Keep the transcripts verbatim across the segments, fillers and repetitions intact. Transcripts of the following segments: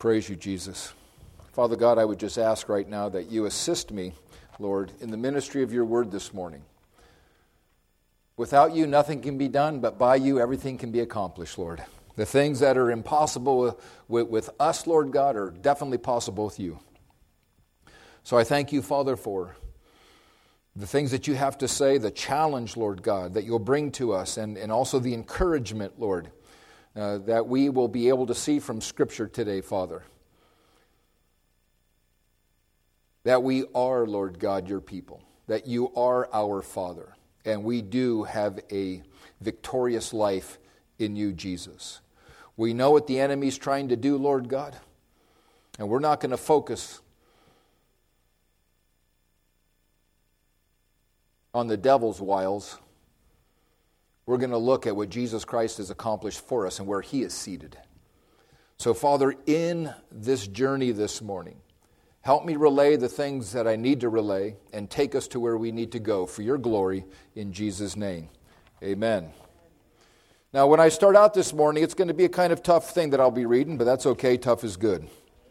Praise you, Jesus. Father God, I would just ask right now that you assist me, Lord, in the ministry of your word this morning. Without you, nothing can be done, but by you, everything can be accomplished, Lord. The things that are impossible with, with us, Lord God, are definitely possible with you. So I thank you, Father, for the things that you have to say, the challenge, Lord God, that you'll bring to us, and, and also the encouragement, Lord, uh, that we will be able to see from Scripture today, Father. That we are, Lord God, your people, that you are our Father, and we do have a victorious life in you, Jesus. We know what the enemy's trying to do, Lord God, and we're not going to focus on the devil's wiles. We're going to look at what Jesus Christ has accomplished for us and where he is seated. So, Father, in this journey this morning, help me relay the things that I need to relay and take us to where we need to go for your glory in Jesus' name. Amen. Now, when I start out this morning, it's going to be a kind of tough thing that I'll be reading, but that's okay. Tough is good.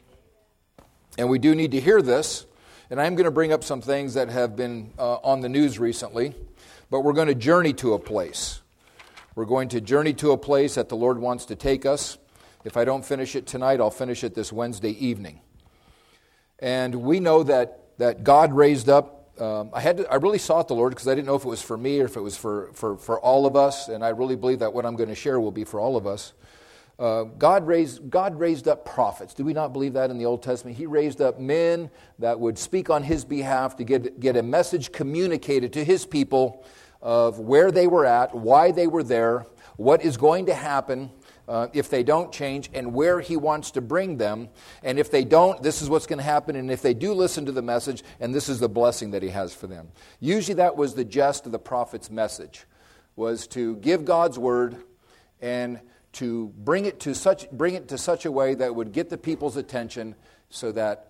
And we do need to hear this. And I'm going to bring up some things that have been uh, on the news recently. But we're going to journey to a place. We're going to journey to a place that the Lord wants to take us. If I don't finish it tonight, I'll finish it this Wednesday evening. And we know that, that God raised up. Um, I had to, I really sought the Lord because I didn't know if it was for me or if it was for, for, for all of us. And I really believe that what I'm going to share will be for all of us. Uh, God raised God raised up prophets. Do we not believe that in the Old Testament? He raised up men that would speak on his behalf to get, get a message communicated to his people of where they were at, why they were there, what is going to happen uh, if they don't change, and where he wants to bring them. And if they don't, this is what's going to happen. And if they do listen to the message, and this is the blessing that he has for them. Usually that was the gist of the prophet's message, was to give God's word and to bring it to such bring it to such a way that would get the people's attention so that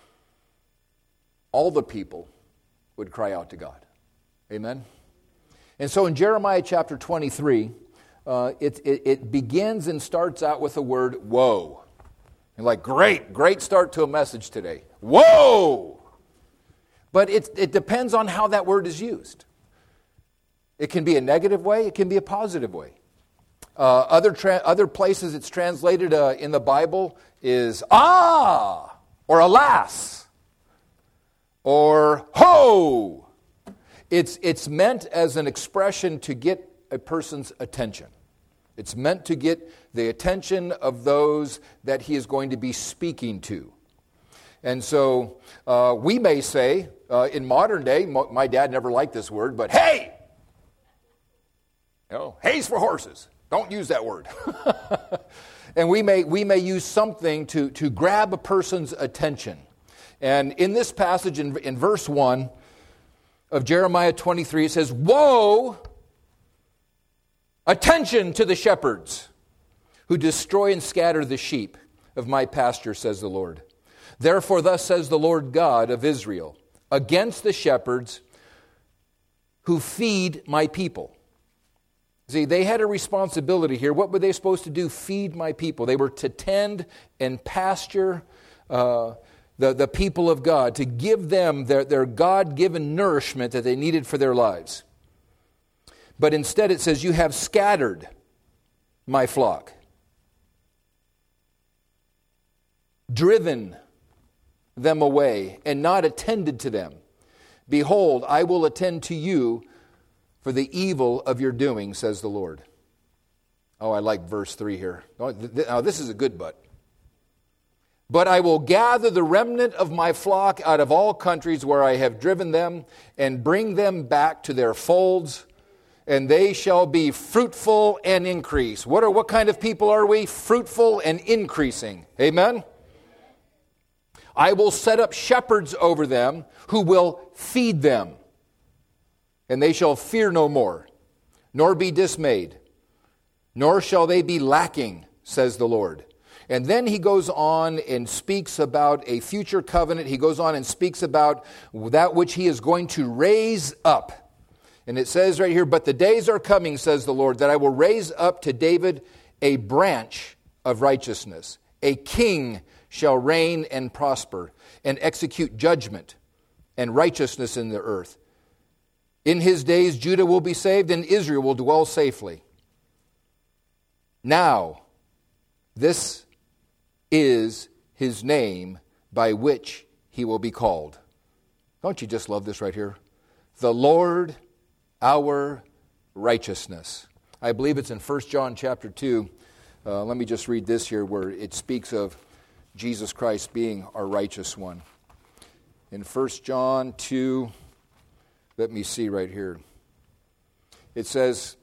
all the people would cry out to God. Amen? And so in Jeremiah chapter twenty-three, uh, it, it, it begins and starts out with the word, woe. And like, great, great start to a message today. Whoa! But it, it depends on how that word is used. It can be a negative way, it can be a positive way. Uh, other tra- other places it's translated uh, in the Bible is ah, or alas, or ho. It's it's meant as an expression to get a person's attention. It's meant to get the attention of those that he is going to be speaking to. And so uh, we may say, uh, in modern day, mo- my dad never liked this word, but hey! You know, hay's for horses. Don't use that word. And we may we may use something to, to grab a person's attention. And in this passage, in, in verse one of Jeremiah twenty-three, it says, woe, attention to the shepherds who destroy and scatter the sheep of my pasture, says the Lord. Therefore, thus says the Lord God of Israel, against the shepherds who feed my people. See, they had a responsibility here. What were they supposed to do? Feed my people. They were to tend and pasture uh, the, the people of God, to give them their, their God-given nourishment that they needed for their lives. But instead it says, you have scattered my flock, driven them away, and not attended to them. Behold, I will attend to you for the evil of your doing, says the Lord. Oh, I like verse three here. Now, this is a good but. But I will gather the remnant of my flock out of all countries where I have driven them, and bring them back to their folds, and they shall be fruitful and increase. What are what kind of people are we? Fruitful and increasing. Amen? I will set up shepherds over them who will feed them. And they shall fear no more, nor be dismayed, nor shall they be lacking, says the Lord. And then he goes on and speaks about a future covenant. He goes on and speaks about that which he is going to raise up. And it says right here, but the days are coming, says the Lord, that I will raise up to David a branch of righteousness, A king shall reign and prosper, and execute judgment and righteousness in the earth. In his days Judah will be saved, and Israel will dwell safely. Now, this is his name by which he will be called. Don't you just love this right here? The Lord, our righteousness. I believe it's in First John chapter two. Uh, let me just read this here where it speaks of Jesus Christ being our righteous one. In First John two, let me see right here. It says,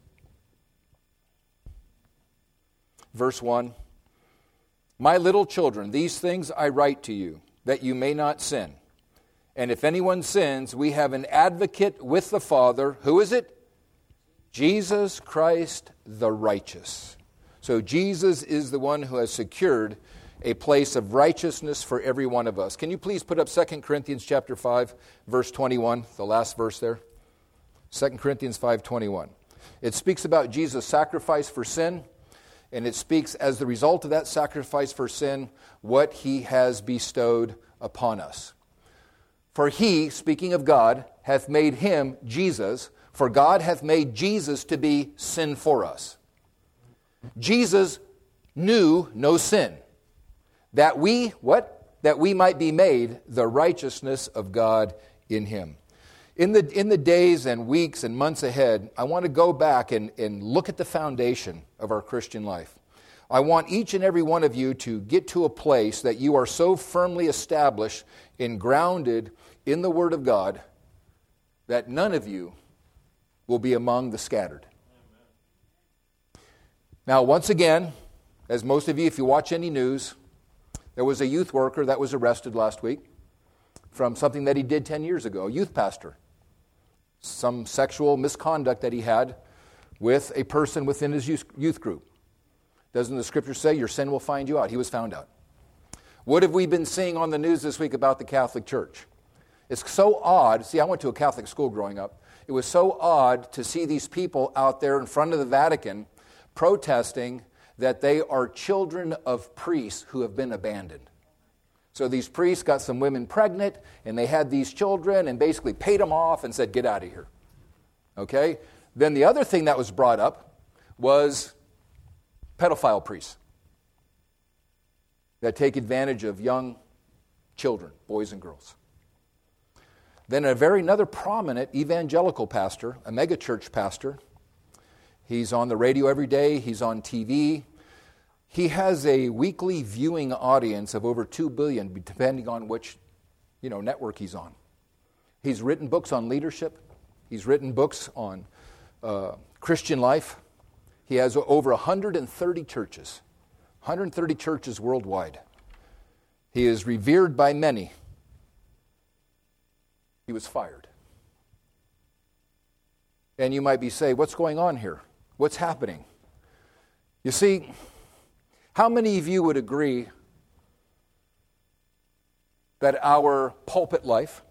verse one, My little children, these things I write to you, that you may not sin. And if anyone sins, we have an advocate with the Father. Who is it? Jesus Christ the righteous. So Jesus is the one who has secured a place of righteousness for every one of us. Can you please put up Second Corinthians chapter five, verse twenty-one, the last verse there? Second Corinthians five twenty-one. It speaks about Jesus' sacrifice for sin, and it speaks as the result of that sacrifice for sin, what he has bestowed upon us. For he, speaking of God, hath made him, Jesus, for God hath made Jesus to be sin for us. Jesus knew no sin, that we, what? That we might be made the righteousness of God in him. In the, in the days and weeks and months ahead, I want to go back and, and look at the foundation of our Christian life. I want each and every one of you to get to a place that you are so firmly established and grounded in the Word of God that none of you will be among the scattered. Now, once again, as most of you, if you watch any news, there was a youth worker that was arrested last week from something that he did ten years ago, a youth pastor. Some sexual misconduct that he had with a person within his youth group. Doesn't the Scripture say your sin will find you out? He was found out. What have we been seeing on the news this week about the Catholic Church? It's so odd. See, I went to a Catholic school growing up. It was so odd to see these people out there in front of the Vatican protesting that they are children of priests who have been abandoned. So these priests got some women pregnant, and they had these children and basically paid them off and said, get out of here. Okay? Then the other thing that was brought up was pedophile priests that take advantage of young children, boys and girls. Then a very another prominent evangelical pastor, a megachurch pastor, he's on the radio every day, he's on T V. He has a weekly viewing audience of over two billion, depending on which, you know, network he's on. He's written books on leadership. He's written books on uh, Christian life. He has over one hundred thirty churches, one hundred thirty churches worldwide. He is revered by many. He was fired. And you might be saying, what's going on here? What's happening? You see, how many of you would agree that our pulpit life,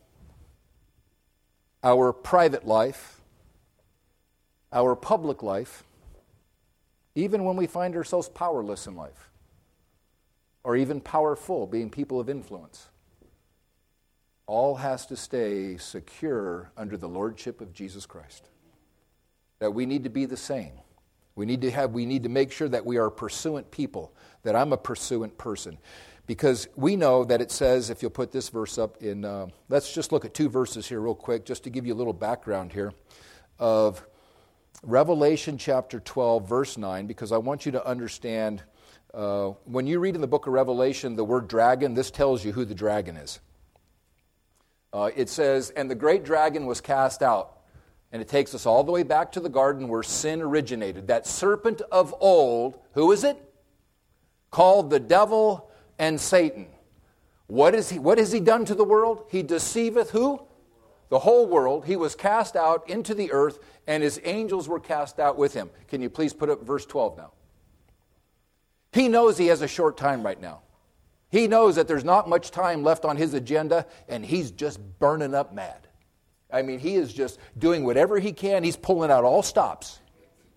our private life, our public life, even when we find ourselves powerless in life, or even powerful, being people of influence, all has to stay secure under the lordship of Jesus Christ? That we need to be the same. We need to have. We need to make sure that we are pursuant people, that I'm a pursuant person. Because we know that it says, if you'll put this verse up in, uh, let's just look at two verses here real quick, just to give you a little background here, of Revelation chapter twelve, verse nine, because I want you to understand, uh, when you read in the book of Revelation the word dragon, this tells you who the dragon is. Uh, it says, and the great dragon was cast out. And it takes us all the way back to the garden where sin originated. That serpent of old, who is it? Called the devil and Satan. What is he? What has he done to the world? He deceiveth who? The whole world. He was cast out into the earth, and his angels were cast out with him. Can you please put up verse twelve now? He knows he has a short time right now. He knows that there's not much time left on his agenda, and he's just burning up mad. I mean, he is just doing whatever he can. He's pulling out all stops.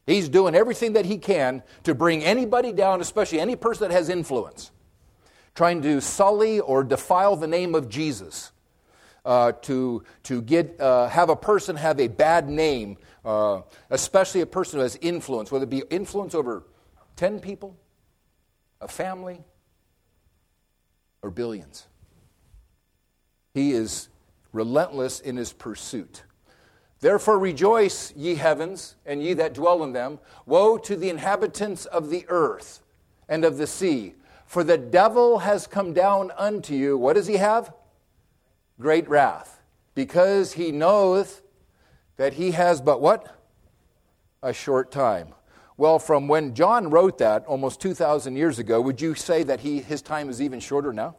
He's doing everything that he can to bring anybody down, especially any person that has influence, trying to sully or defile the name of Jesus, uh, to to get uh, have a person have a bad name, uh, especially a person who has influence, whether it be influence over ten people, a family, or billions. He is relentless in his pursuit. Therefore rejoice, ye heavens, and ye that dwell in them. Woe to the inhabitants of the earth and of the sea, for the devil has come down unto you. What does he have? Great wrath, because he knoweth that he has but what? A short time. Well, from when John wrote that almost two thousand years ago, would you say that he his time is even shorter now?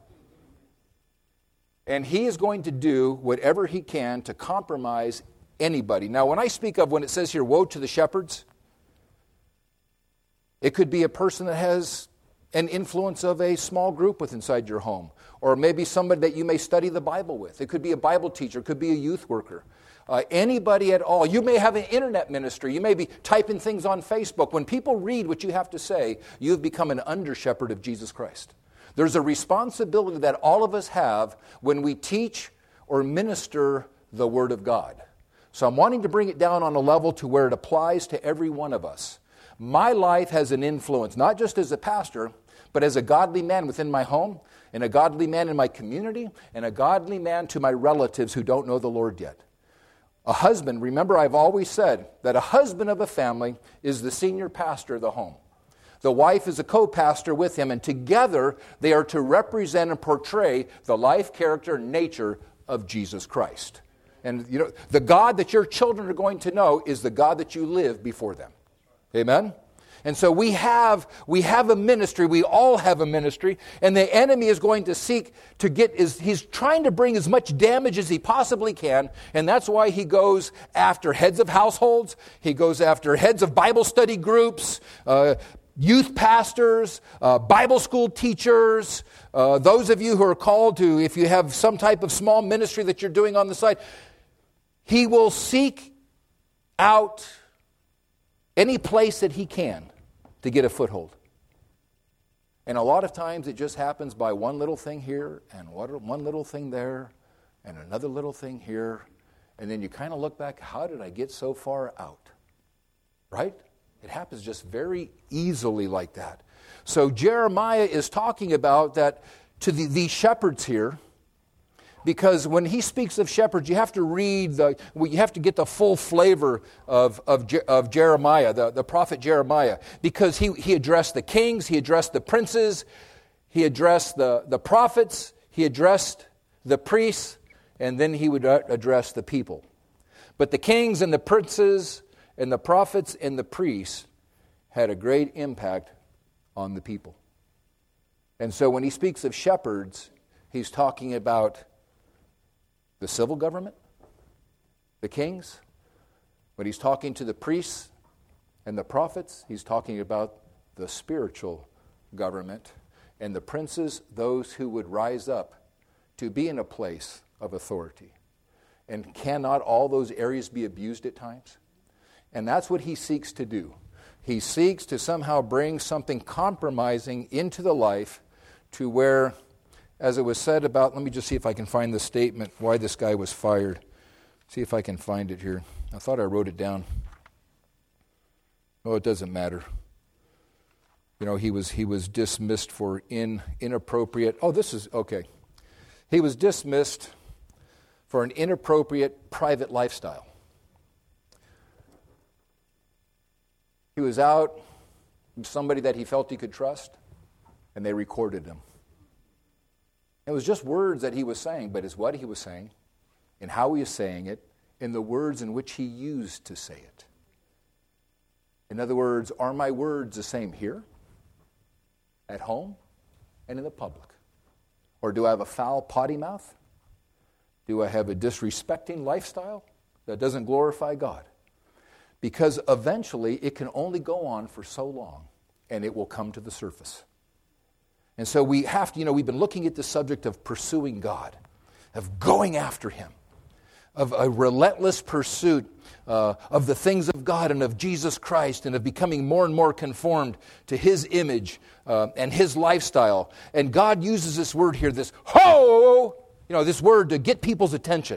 And he is going to do whatever he can to compromise anybody. Now, when I speak of, when it says here, woe to the shepherds, it could be a person that has an influence of a small group with inside your home, or maybe somebody that you may study the Bible with. It could be a Bible teacher, it could be a youth worker. Uh, anybody at all. You may have an internet ministry. You may be typing things on Facebook. When people read what you have to say, you've become an under-shepherd of Jesus Christ. There's a responsibility that all of us have when we teach or minister the Word of God. So I'm wanting to bring it down on a level to where it applies to every one of us. My life has an influence, not just as a pastor, but as a godly man within my home, and a godly man in my community, and a godly man to my relatives who don't know the Lord yet. A husband, remember I've always said that a husband of a family is the senior pastor of the home. The wife is a co-pastor with him, and together they are to represent and portray the life, character, and nature of Jesus Christ. And you know, the God that your children are going to know is the God that you live before them. Amen? And so we have we have a ministry, we all have a ministry, and the enemy is going to seek to get, is he's trying to bring as much damage as he possibly can, and that's why he goes after heads of households, he goes after heads of Bible study groups, uh, youth pastors, uh, Bible school teachers, uh, those of you who are called to, if you have some type of small ministry that you're doing on the side, he will seek out any place that he can to get a foothold. And a lot of times it just happens by one little thing here and one little thing there and another little thing here. And then you kind of look back, how did I get so far out? Right? It happens just very easily like that. So Jeremiah is talking about that to the, these shepherds here, because when he speaks of shepherds, you have to read, the, you have to get the full flavor of, of, of Jeremiah, the, the prophet Jeremiah, because he, he addressed the kings, he addressed the princes, he addressed the, the prophets, he addressed the priests, and then he would address the people. But the kings and the princes and the prophets and the priests had a great impact on the people. And so when he speaks of shepherds, he's talking about the civil government, the kings. When he's talking to the priests and the prophets, he's talking about the spiritual government. And the princes, those who would rise up to be in a place of authority. And cannot all those areas be abused at times? And that's what he seeks to do. He seeks to somehow bring something compromising into the life to where, as it was said about, let me just see if I can find the statement, why this guy was fired. See if I can find it here. I thought I wrote it down. Oh, it doesn't matter. You know, he was he was dismissed for in, inappropriate, oh, this is, okay. He was dismissed for an inappropriate private lifestyle. He was out with somebody that he felt he could trust, and they recorded him. It was just words that he was saying, but it's what he was saying, and how he was saying it, and the words in which he used to say it. In other words, are my words the same here, at home, and in the public? Or do I have a foul potty mouth? Do I have a disrespecting lifestyle that doesn't glorify God? Because eventually it can only go on for so long, and it will come to the surface. And so we have to, you know, we've been looking at the subject of pursuing God, of going after Him. of a relentless pursuit uh, of the things of God and of Jesus Christ and of becoming more and more conformed to His image uh, and His lifestyle. And God uses this word here, this ho, you know, this word to get people's attention.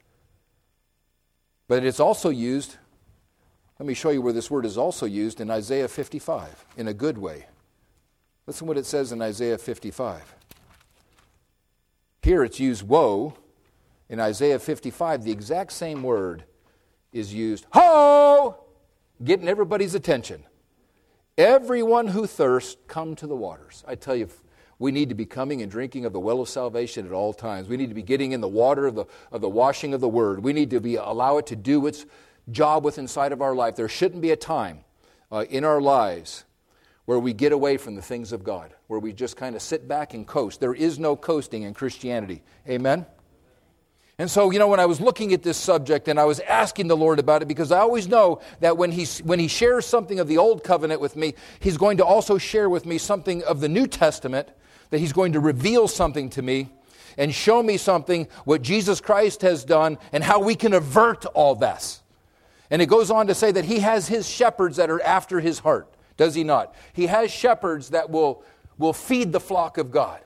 But it's also used, let me show you where this word is also used in Isaiah fifty-five in a good way. Listen what it says in Isaiah fifty-five. Here it's used woe. In Isaiah fifty-five, the exact same word is used, ho, getting everybody's attention. Everyone who thirsts, come to the waters. I tell you, we need to be coming and drinking of the well of salvation at all times. We need to be getting in the water of the, of the washing of the Word. We need to be allow it to do its job within inside of our life. There shouldn't be a time uh, in our lives where we get away from the things of God, where we just kind of sit back and coast. There is no coasting in Christianity. Amen? And so, you know, when I was looking at this subject and I was asking the Lord about it, because I always know that when he, when he shares something of the Old Covenant with me, He's going to also share with me something of the New Testament, that He's going to reveal something to me and show me something, what Jesus Christ has done and how we can avert all this. And it goes on to say that He has His shepherds that are after His heart. Does He not? He has shepherds that will, will feed the flock of God.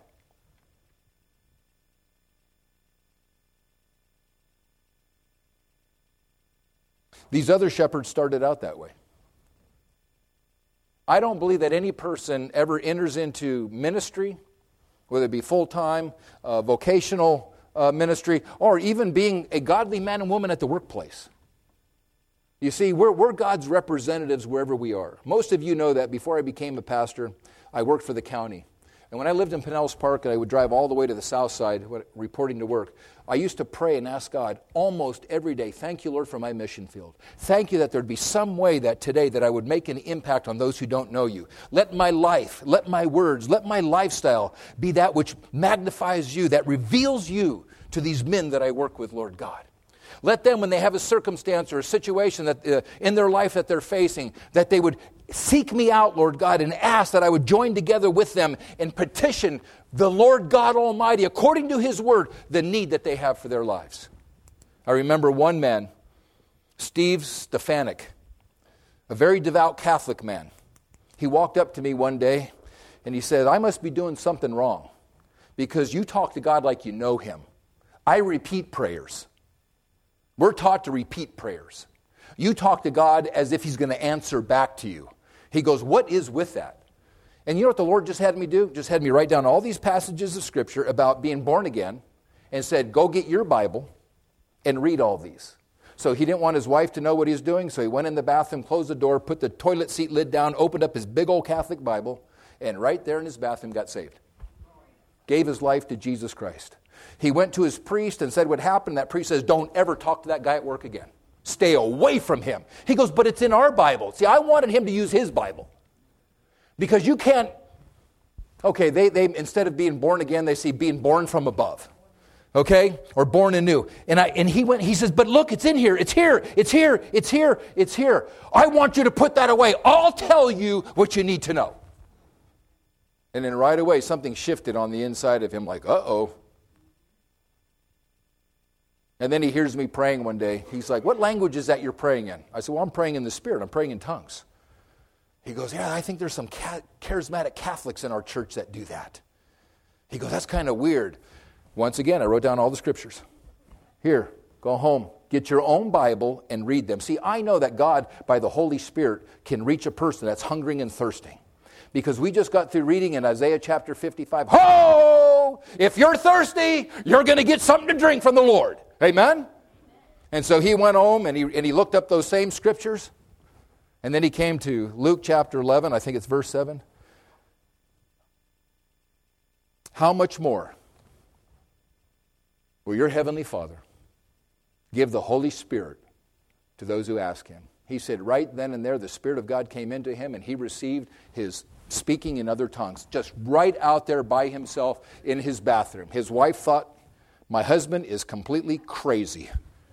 These other shepherds started out that way. I don't believe that any person ever enters into ministry, whether it be full-time, uh, vocational uh, ministry, or even being a godly man and woman at the workplace. You see, we're, we're God's representatives wherever we are. Most of you know that before I became a pastor, I worked for the county. And when I lived in Pinellas Park and I would drive all the way to the south side reporting to work, I used to pray and ask God almost every day, thank you, Lord, for my mission field. Thank you that there'd be some way that today that I would make an impact on those who don't know you. Let my life, let my words, let my lifestyle be that which magnifies you, that reveals you to these men that I work with, Lord God. Let them, when they have a circumstance or a situation that uh, in their life that they're facing, that they would seek me out, Lord God, and ask that I would join together with them and petition the Lord God Almighty, according to His Word, the need that they have for their lives. I remember one man, Steve Stefanik, a very devout Catholic man. He walked up to me one day and he said, I must be doing something wrong because you talk to God like you know Him. I repeat prayers. We're taught to repeat prayers. You talk to God as if He's going to answer back to you. He goes, what is with that? And you know what the Lord just had me do? Just had me write down all these passages of Scripture about being born again and said, go get your Bible and read all these. So he didn't want his wife to know what he was doing, so he went in the bathroom, closed the door, put the toilet seat lid down, opened up his big old Catholic Bible, and right there in his bathroom got saved. Gave his life to Jesus Christ. He went to his priest and said what happened. That priest says, don't ever talk to that guy at work again. Stay away from him. He goes, but it's in our Bible. See, I wanted him to use his Bible. Because you can't, okay, they, they instead of being born again, they see being born from above. Okay? Or born anew. And I and he went, he says, but look, it's in here, it's here, it's here, it's here, it's here. I want you to put that away. I'll tell you what you need to know. And then right away, something shifted on the inside of him, like, uh-oh. And then he hears me praying one day. He's like, what language is that you're praying in? I said, well, I'm praying in the Spirit. I'm praying in tongues. He goes, yeah, I think there's some charismatic Catholics in our church that do that. He goes, that's kind of weird. Once again, I wrote down all the scriptures. Here, go home, get your own Bible and read them. See, I know that God, by the Holy Spirit, can reach a person that's hungering and thirsting. Because we just got through reading in Isaiah chapter fifty-five, ho! If you're thirsty, you're going to get something to drink from the Lord. Amen? And so he went home and he, and he looked up those same scriptures. And then he came to Luke chapter eleven, I think it's verse seven. How much more will your heavenly Father give the Holy Spirit to those who ask Him? He said right then and there the Spirit of God came into him and he received his speaking in other tongues, just right out there by himself in his bathroom. His wife thought, my husband is completely crazy.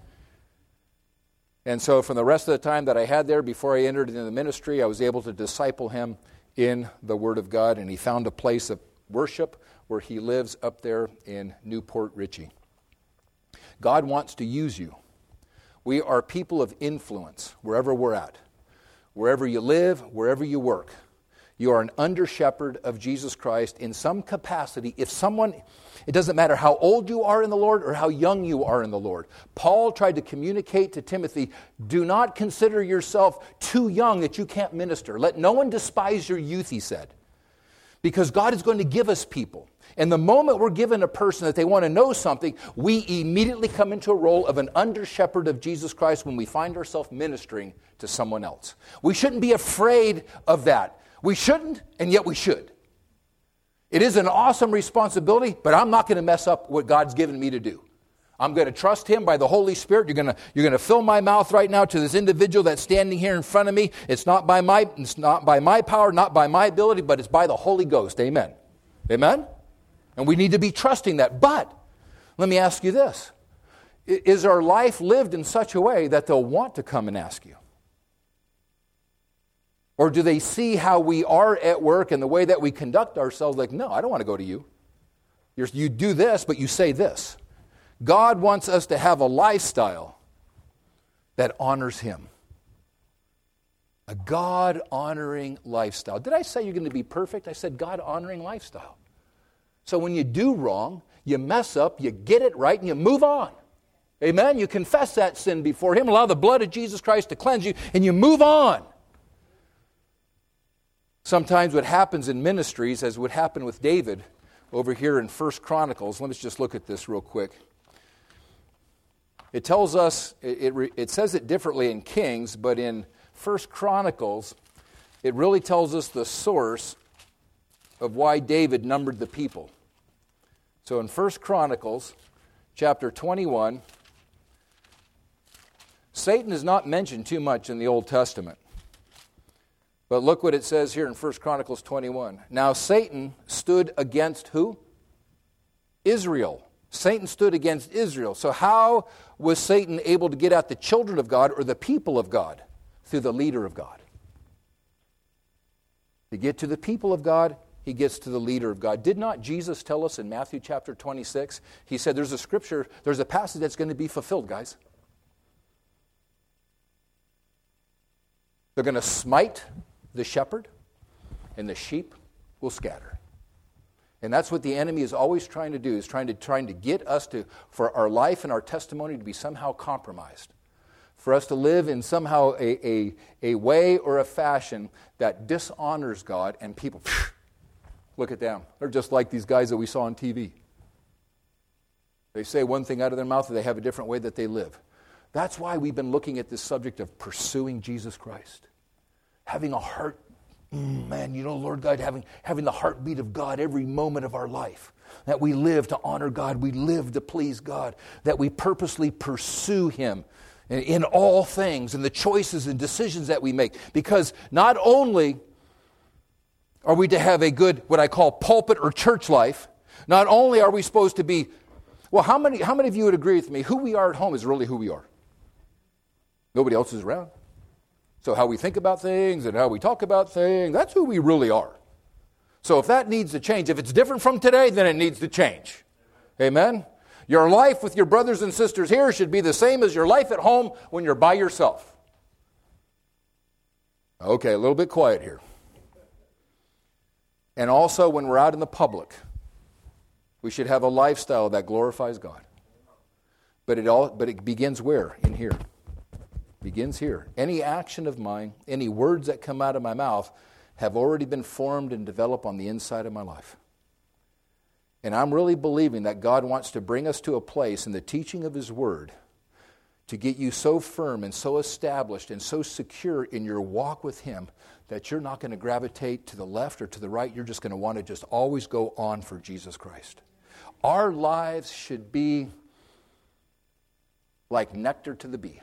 And so from the rest of the time that I had there before I entered into the ministry, I was able to disciple him in the Word of God, and he found a place of worship where he lives up there in Newport Richey. God wants to use you. We are people of influence wherever we're at. Wherever you live, wherever you work. You are an under-shepherd of Jesus Christ in some capacity. If someone, it doesn't matter how old you are in the Lord or how young you are in the Lord. Paul tried to communicate to Timothy, do not consider yourself too young that you can't minister. Let no one despise your youth, he said. Because God is going to give us people. And the moment we're given a person that they want to know something, we immediately come into a role of an under-shepherd of Jesus Christ when we find ourselves ministering to someone else. We shouldn't be afraid of that. We shouldn't, and yet we should. It is an awesome responsibility, but I'm not going to mess up what God's given me to do. I'm going to trust Him by the Holy Spirit. You're going to, you're going to fill my mouth right now to this individual that's standing here in front of me. It's not by my, it's not by my power, not by my ability, but it's by the Holy Ghost. Amen. Amen? And we need to be trusting that. But let me ask you this. Is our life lived in such a way that they'll want to come and ask you? Or do they see how we are at work and the way that we conduct ourselves like, no, I don't want to go to you. You're, you do this, but you say this. God wants us to have a lifestyle that honors Him. A God-honoring lifestyle. Did I say you're going to be perfect? I said God-honoring lifestyle. So when you do wrong, you mess up, you get it right, and you move on. Amen? You confess that sin before Him, allow the blood of Jesus Christ to cleanse you, and you move on. Sometimes what happens in ministries, as would happen with David over here in First Chronicles, let us just look at this real quick. It tells us, it, it, it says it differently in Kings, but in First Chronicles, it really tells us the source of why David numbered the people. So in First Chronicles, chapter twenty-one, Satan is not mentioned too much in the Old Testament. But look what it says here in First Chronicles twenty-one. Now Satan stood against who? Israel. Satan stood against Israel. So how was Satan able to get at the children of God or the people of God? Through the leader of God. To get to the people of God, he gets to the leader of God. Did not Jesus tell us in Matthew chapter twenty-six? He said there's a scripture, there's a passage that's going to be fulfilled, guys. They're going to smite the shepherd, and the sheep will scatter. And that's what the enemy is always trying to do, is trying to trying to get us to, for our life and our testimony to be somehow compromised. For us to live in somehow a, a, a way or a fashion that dishonors God, and people, phew, look at them. They're just like these guys that we saw on T V. They say one thing out of their mouth, and they have a different way that they live. That's why we've been looking at this subject of pursuing Jesus Christ. Having a heart, mm, man, you know, Lord God, having, having the heartbeat of God every moment of our life. That we live to honor God, we live to please God, that we purposely pursue Him in, in all things, in the choices and decisions that we make. Because not only are we to have a good, what I call pulpit or church life, not only are we supposed to be, well, how many, how many of you would agree with me, who we are at home is really who we are? Nobody else is around. So how we think about things and how we talk about things, that's who we really are. So if that needs to change, if it's different from today, then it needs to change. Amen? Your life with your brothers and sisters here should be the same as your life at home when you're by yourself. Okay, a little bit quiet here. And also when we're out in the public, we should have a lifestyle that glorifies God. But it all but it begins where? In here. Begins here. Any action of mine, any words that come out of my mouth have already been formed and developed on the inside of my life. And I'm really believing that God wants to bring us to a place in the teaching of His Word to get you so firm and so established and so secure in your walk with Him that you're not going to gravitate to the left or to the right. You're just going to want to just always go on for Jesus Christ. Our lives should be like nectar to the bee.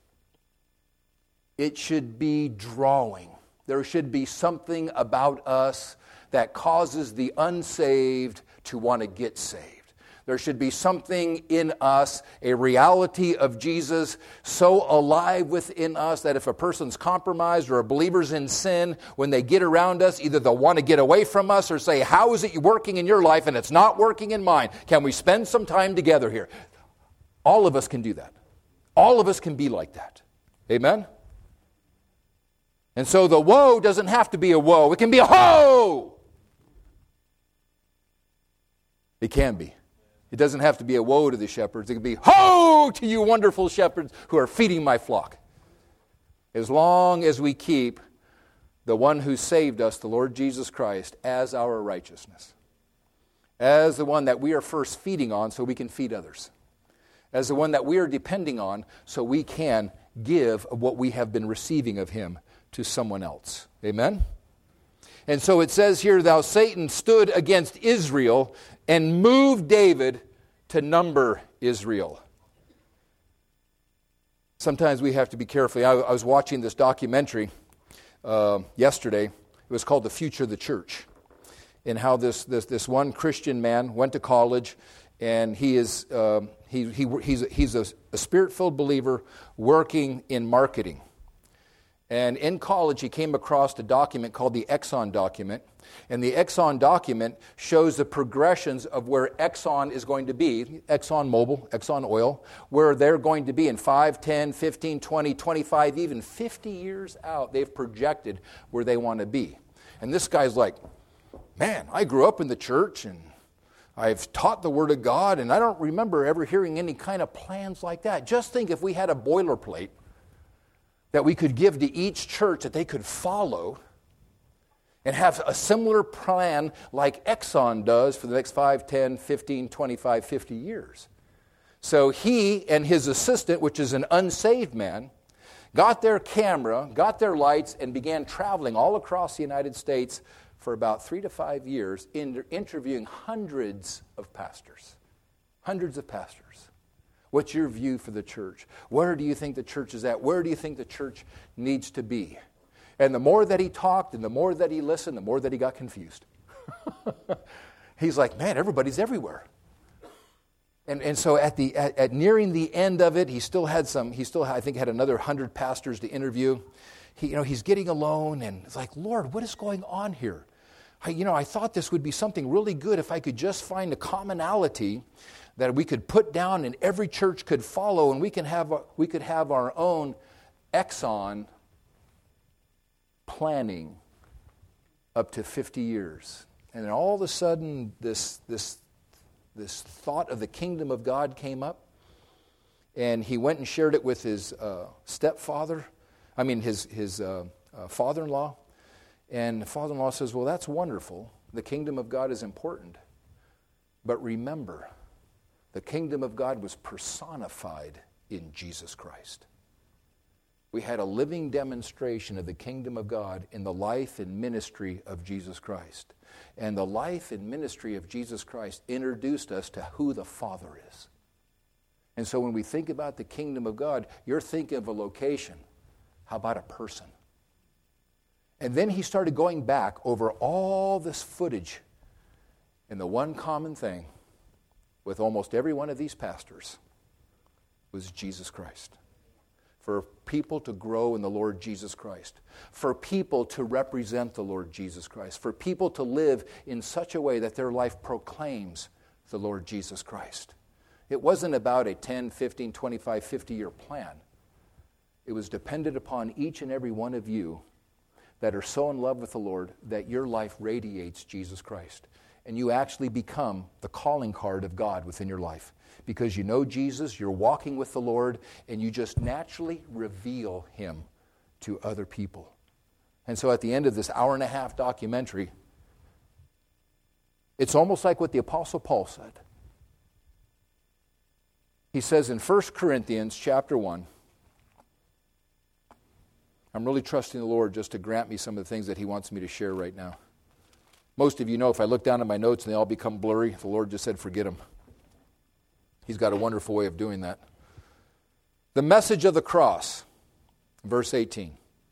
It should be drawing. There should be something about us that causes the unsaved to want to get saved. There should be something in us, a reality of Jesus so alive within us that if a person's compromised or a believer's in sin, when they get around us, either they'll want to get away from us or say, how is it working in your life and it's not working in mine? Can we spend some time together here? All of us can do that. All of us can be like that. Amen? And so the woe doesn't have to be a woe. It can be a ho! It can be. It doesn't have to be a woe to the shepherds. It can be, ho to you wonderful shepherds who are feeding my flock. As long as we keep the one who saved us, the Lord Jesus Christ, as our righteousness. As the one that we are first feeding on so we can feed others. As the one that we are depending on so we can give what we have been receiving of him to someone else. Amen? And so it says here, thou Satan stood against Israel and moved David to number Israel. Sometimes we have to be careful. I, I was watching this documentary uh, yesterday. It was called The Future of the Church. And how this, this, this one Christian man went to college, and he is uh, he, he, he's, he's a, a spirit-filled believer working in marketing. And in college, he came across a document called the Exxon document. And the Exxon document shows the progressions of where Exxon is going to be, Exxon Mobil, Exxon Oil, where they're going to be in five, ten, fifteen, twenty, twenty-five, even fifty years out. They've projected where they want to be. And this guy's like, man, I grew up in the church and I've taught the Word of God, and I don't remember ever hearing any kind of plans like that. Just think if we had a boilerplate that we could give to each church that they could follow and have a similar plan like Exxon does for the next five, ten, fifteen, twenty-five, fifty years. So he and his assistant, which is an unsaved man, got their camera, got their lights, and began traveling all across the United States for about three to five years, interviewing hundreds of pastors. Hundreds of pastors. What's your view for the church? Where do you think the church is at? Where do you think the church needs to be? And the more that he talked and the more that he listened, the more that he got confused. He's like, man, everybody's everywhere. And and so at the at, at nearing the end of it, he still had some, he still, I think, had another hundred pastors to interview. He, you know, he's getting alone, and it's like, Lord, what is going on here? I, you know, I thought this would be something really good if I could just find a commonality that we could put down and every church could follow, and we can have a, we could have our own Exxon planning up to fifty years. And then all of a sudden, this this this thought of the kingdom of God came up, and he went and shared it with his uh, stepfather, I mean his, his uh, uh, father-in-law, and the father-in-law says, well, that's wonderful. The kingdom of God is important. But remember, the kingdom of God was personified in Jesus Christ. We had a living demonstration of the kingdom of God in the life and ministry of Jesus Christ. And the life and ministry of Jesus Christ introduced us to who the Father is. And so when we think about the kingdom of God, you're thinking of a location. How about a person? And then he started going back over all this footage. And the one common thing with almost every one of these pastors was Jesus Christ. For people to grow in the Lord Jesus Christ. For people to represent the Lord Jesus Christ. For people to live in such a way that their life proclaims the Lord Jesus Christ. It wasn't about a ten, fifteen, twenty-five, fifty-year plan. It was dependent upon each and every one of you that are so in love with the Lord that your life radiates Jesus Christ. And you actually become the calling card of God within your life. Because you know Jesus, you're walking with the Lord, and you just naturally reveal him to other people. And so at the end of this hour and a half documentary, it's almost like what the Apostle Paul said. He says in First Corinthians chapter one, I'm really trusting the Lord just to grant me some of the things that he wants me to share right now. Most of you know if I look down at my notes and they all become blurry, the Lord just said forget them. He's got a wonderful way of doing that. The message of the cross, verse eighteen.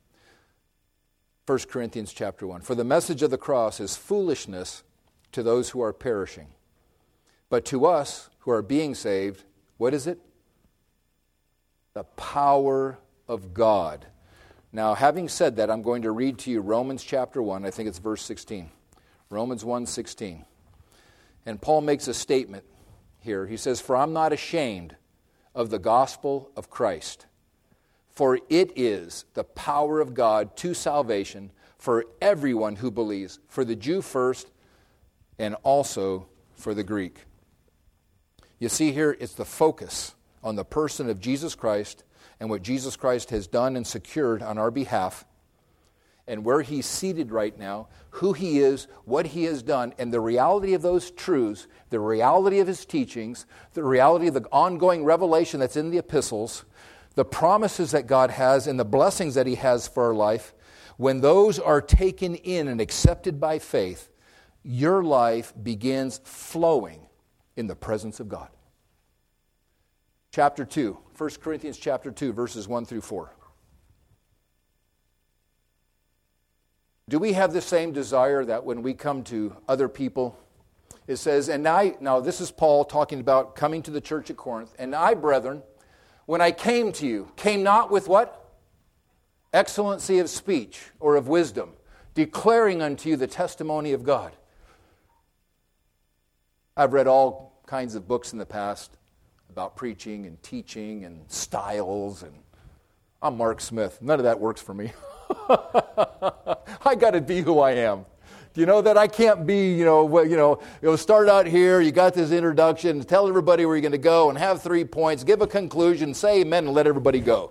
First Corinthians chapter one. For the message of the cross is foolishness to those who are perishing. But to us who are being saved, what is it? The power of God. Now, having said that, I'm going to read to you Romans chapter one. I think it's verse sixteen. Romans one sixteen. And Paul makes a statement here. He says, for I'm not ashamed of the gospel of Christ. For it is the power of God to salvation for everyone who believes, for the Jew first and also for the Greek. You see here, it's the focus on the person of Jesus Christ and what Jesus Christ has done and secured on our behalf, and where he's seated right now, who he is, what he has done, and the reality of those truths, the reality of his teachings, the reality of the ongoing revelation that's in the epistles, the promises that God has and the blessings that he has for our life. When those are taken in and accepted by faith, your life begins flowing in the presence of God. Chapter two, First Corinthians chapter two, verses one through four. Do we have the same desire that when we come to other people, it says, and I, now this is Paul talking about coming to the church at Corinth, and I, brethren, when I came to you, came not with what? Excellency of speech or of wisdom, declaring unto you the testimony of God. I've read all kinds of books in the past about preaching and teaching and styles, and I'm Mark Smith. None of that works for me. I got to be who I am. Do you know that I can't be, you know, you know, you'll start out here, you got this introduction, tell everybody where you're going to go and have three points, give a conclusion, say amen, and let everybody go.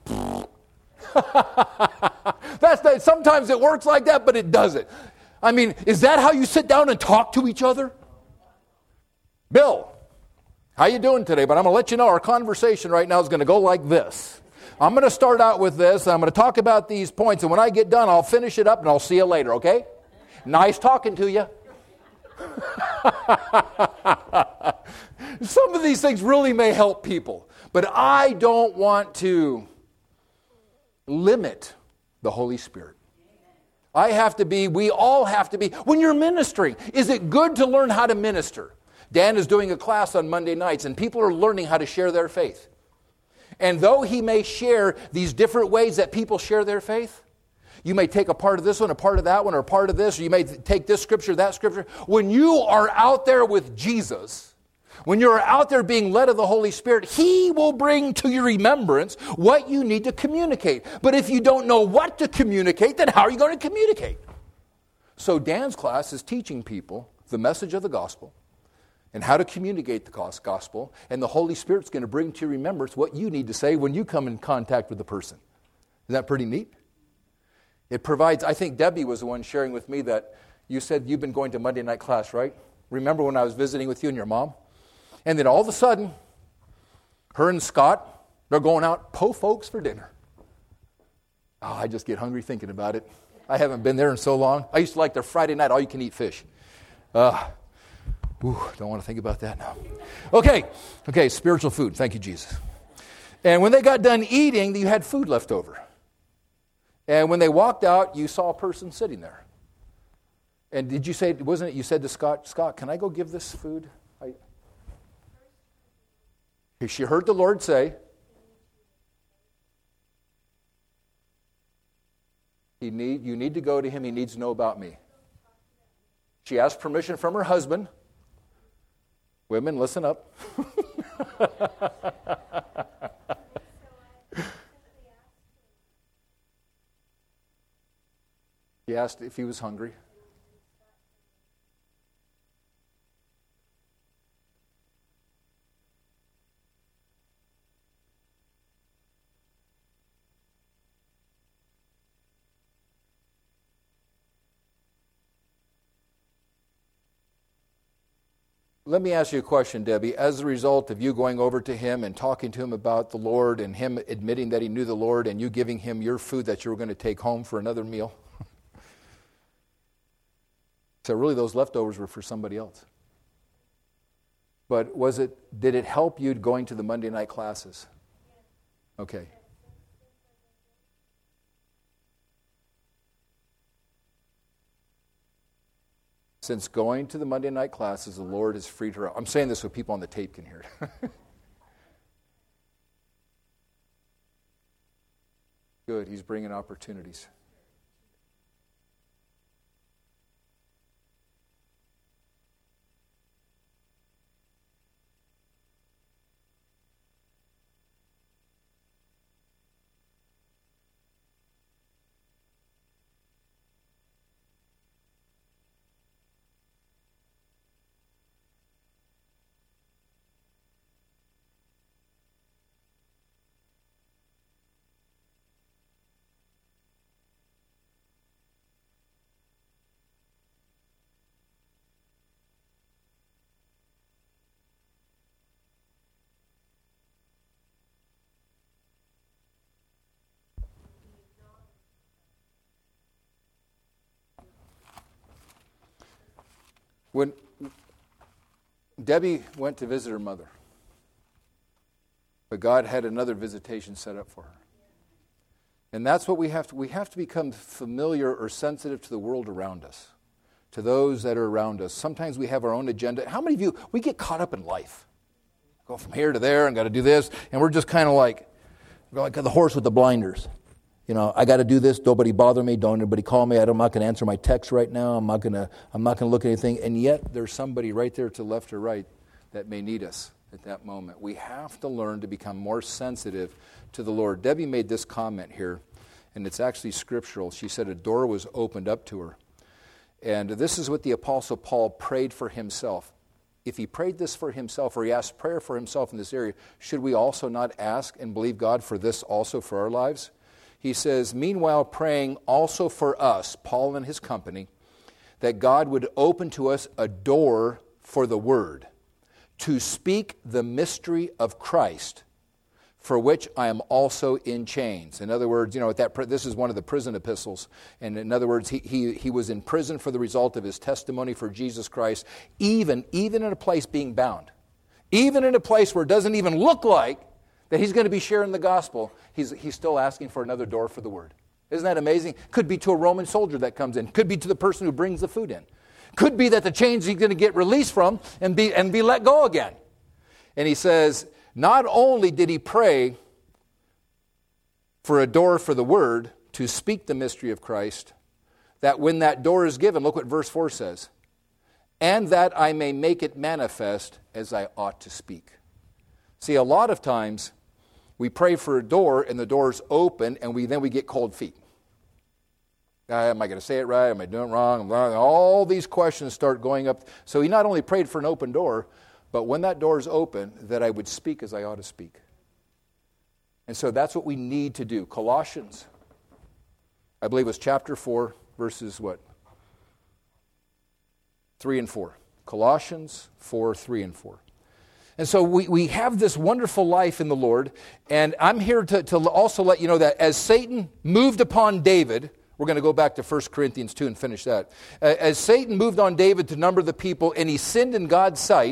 That's the, sometimes it works like that, but it doesn't. I mean, is that how you sit down and talk to each other? Bill, how you doing today? But I'm going to let you know our conversation right now is going to go like this. I'm going to start out with this, and I'm going to talk about these points, and when I get done, I'll finish it up, and I'll see you later, okay? Nice talking to you. Some of these things really may help people, but I don't want to limit the Holy Spirit. I have to be, we all have to be, when you're ministering, is it good to learn how to minister? Dan is doing a class on Monday nights, and people are learning how to share their faith. And though he may share these different ways that people share their faith, you may take a part of this one, a part of that one, or a part of this, or you may take this scripture, that scripture. When you are out there with Jesus, when you're out there being led of the Holy Spirit, he will bring to your remembrance what you need to communicate. But if you don't know what to communicate, then how are you going to communicate? So Dan's class is teaching people the message of the gospel and how to communicate the gospel, and the Holy Spirit's going to bring to your remembrance what you need to say when you come in contact with the person. Isn't that pretty neat? It provides, I think Debbie was the one sharing with me that you said you've been going to Monday night class, right? Remember when I was visiting with you and your mom? And then all of a sudden, her and Scott, they're going out, po folks for dinner. Oh, I just get hungry thinking about it. I haven't been there in so long. I used to like their Friday night all-you-can-eat fish. Uh, ooh, don't want to think about that now. Okay, okay, spiritual food. Thank you, Jesus. And when they got done eating, you had food left over. And when they walked out, you saw a person sitting there. And did you say, wasn't it you said to Scott, Scott, can I go give this food? I... She heard the Lord say, he need, you need to go to him, he needs to know about me. She asked permission from her husband. Women, listen up. He asked if he was hungry. Let me ask you a question, Debbie. As a result of you going over to him and talking to him about the Lord and him admitting that he knew the Lord and you giving him your food that you were going to take home for another meal, so really those leftovers were for somebody else. But was it, did it help you going to the Monday night classes? Okay. Since going to the Monday night classes, the Lord has freed her up. I'm saying this so people on the tape can hear it. Good, he's bringing opportunities. When Debbie went to visit her mother, but God had another visitation set up for her. And that's what we have to, we have to become familiar or sensitive to the world around us, to those that are around us. Sometimes we have our own agenda. How many of you, we get caught up in life? Go from here to there and got to do this, and we're just kind of like, we're like the horse with the blinders. You know, I got to do this. Nobody bother me. Don't anybody call me. I'm not going to answer my text right now. I'm not going to. I'm not going to look at anything. And yet, there's somebody right there to the left or right that may need us at that moment. We have to learn to become more sensitive to the Lord. Debbie made this comment here, and it's actually scriptural. She said a door was opened up to her, and this is what the Apostle Paul prayed for himself. If he prayed this for himself, or he asked prayer for himself in this area, should we also not ask and believe God for this also for our lives? He says, meanwhile, praying also for us, Paul and his company, that God would open to us a door for the word, to speak the mystery of Christ, for which I am also in chains. In other words, you know, that this is one of the prison epistles. And in other words, he, he, he was in prison for the result of his testimony for Jesus Christ, even, even in a place being bound. Even in a place where it doesn't even look like that he's going to be sharing the gospel, he's, he's still asking for another door for the word. Isn't that amazing? Could be to a Roman soldier that comes in. Could be to the person who brings the food in. Could be that the chains he's going to get released from and be, and be let go again. And he says, not only did he pray for a door for the word to speak the mystery of Christ, that when that door is given, look what verse four says, and that I may make it manifest as I ought to speak. See, a lot of times we pray for a door and the door's open and we then we get cold feet. Uh, am I going to say it right? Am I doing it wrong? All these questions start going up. So he not only prayed for an open door, but when that door is open, that I would speak as I ought to speak. And so that's what we need to do. Colossians, I believe it was chapter four, verses what? three and four. Colossians four, three and four. And so we, we have this wonderful life in the Lord, and I'm here to, to also let you know that as Satan moved upon David, we're going to go back to First Corinthians two and finish that. As Satan moved on David to number the people, and he sinned in God's sight,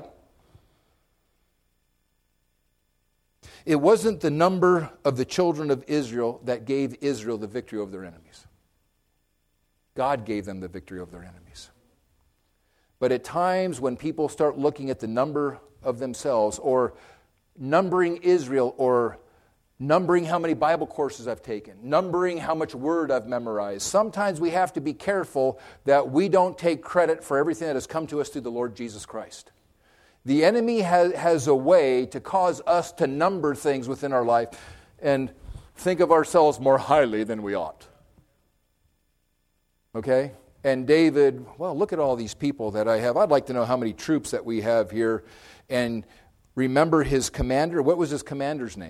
it wasn't the number of the children of Israel that gave Israel the victory over their enemies. God gave them the victory over their enemies. But at times when people start looking at the number of themselves, or numbering Israel, or numbering how many Bible courses I've taken, numbering how much word I've memorized, sometimes we have to be careful that we don't take credit for everything that has come to us through the Lord Jesus Christ. The enemy has, has a way to cause us to number things within our life and think of ourselves more highly than we ought. Okay? And David, well, look at all these people that I have. I'd like to know how many troops that we have here. And remember his commander. What was his commander's name?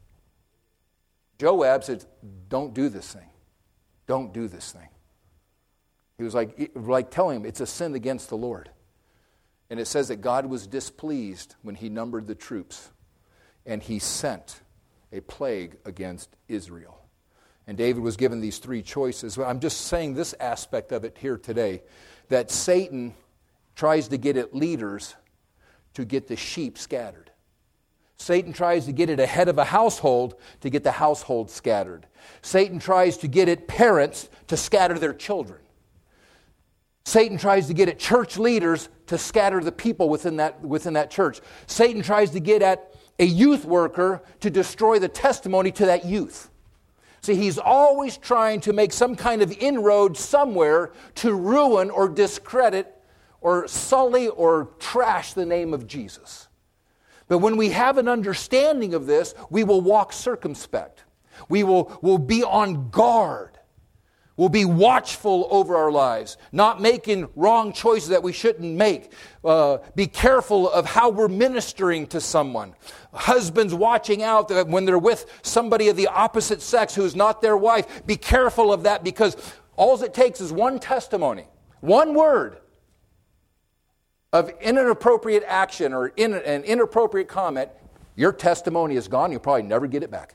Joab said, don't do this thing. Don't do this thing. He was like, like telling him it's a sin against the Lord. And it says that God was displeased when he numbered the troops. And he sent a plague against Israel. And David was given these three choices. I'm just saying this aspect of it here today, that Satan tries to get at leaders to get the sheep scattered. Satan tries to get it ahead of a household to get the household scattered. Satan tries to get at parents to scatter their children. Satan tries to get at church leaders to scatter the people within that, within that church. Satan tries to get at a youth worker to destroy the testimony to that youth. See, he's always trying to make some kind of inroad somewhere to ruin or discredit or sully or trash the name of Jesus. But when we have an understanding of this, we will walk circumspect. We will, will be on guard. We'll be watchful over our lives, not making wrong choices that we shouldn't make. Uh, be careful of how we're ministering to someone. Husbands watching out that when they're with somebody of the opposite sex who's not their wife. Be careful of that, because all it takes is one testimony, one word of inappropriate action or in, an inappropriate comment. Your testimony is gone. You'll probably never get it back.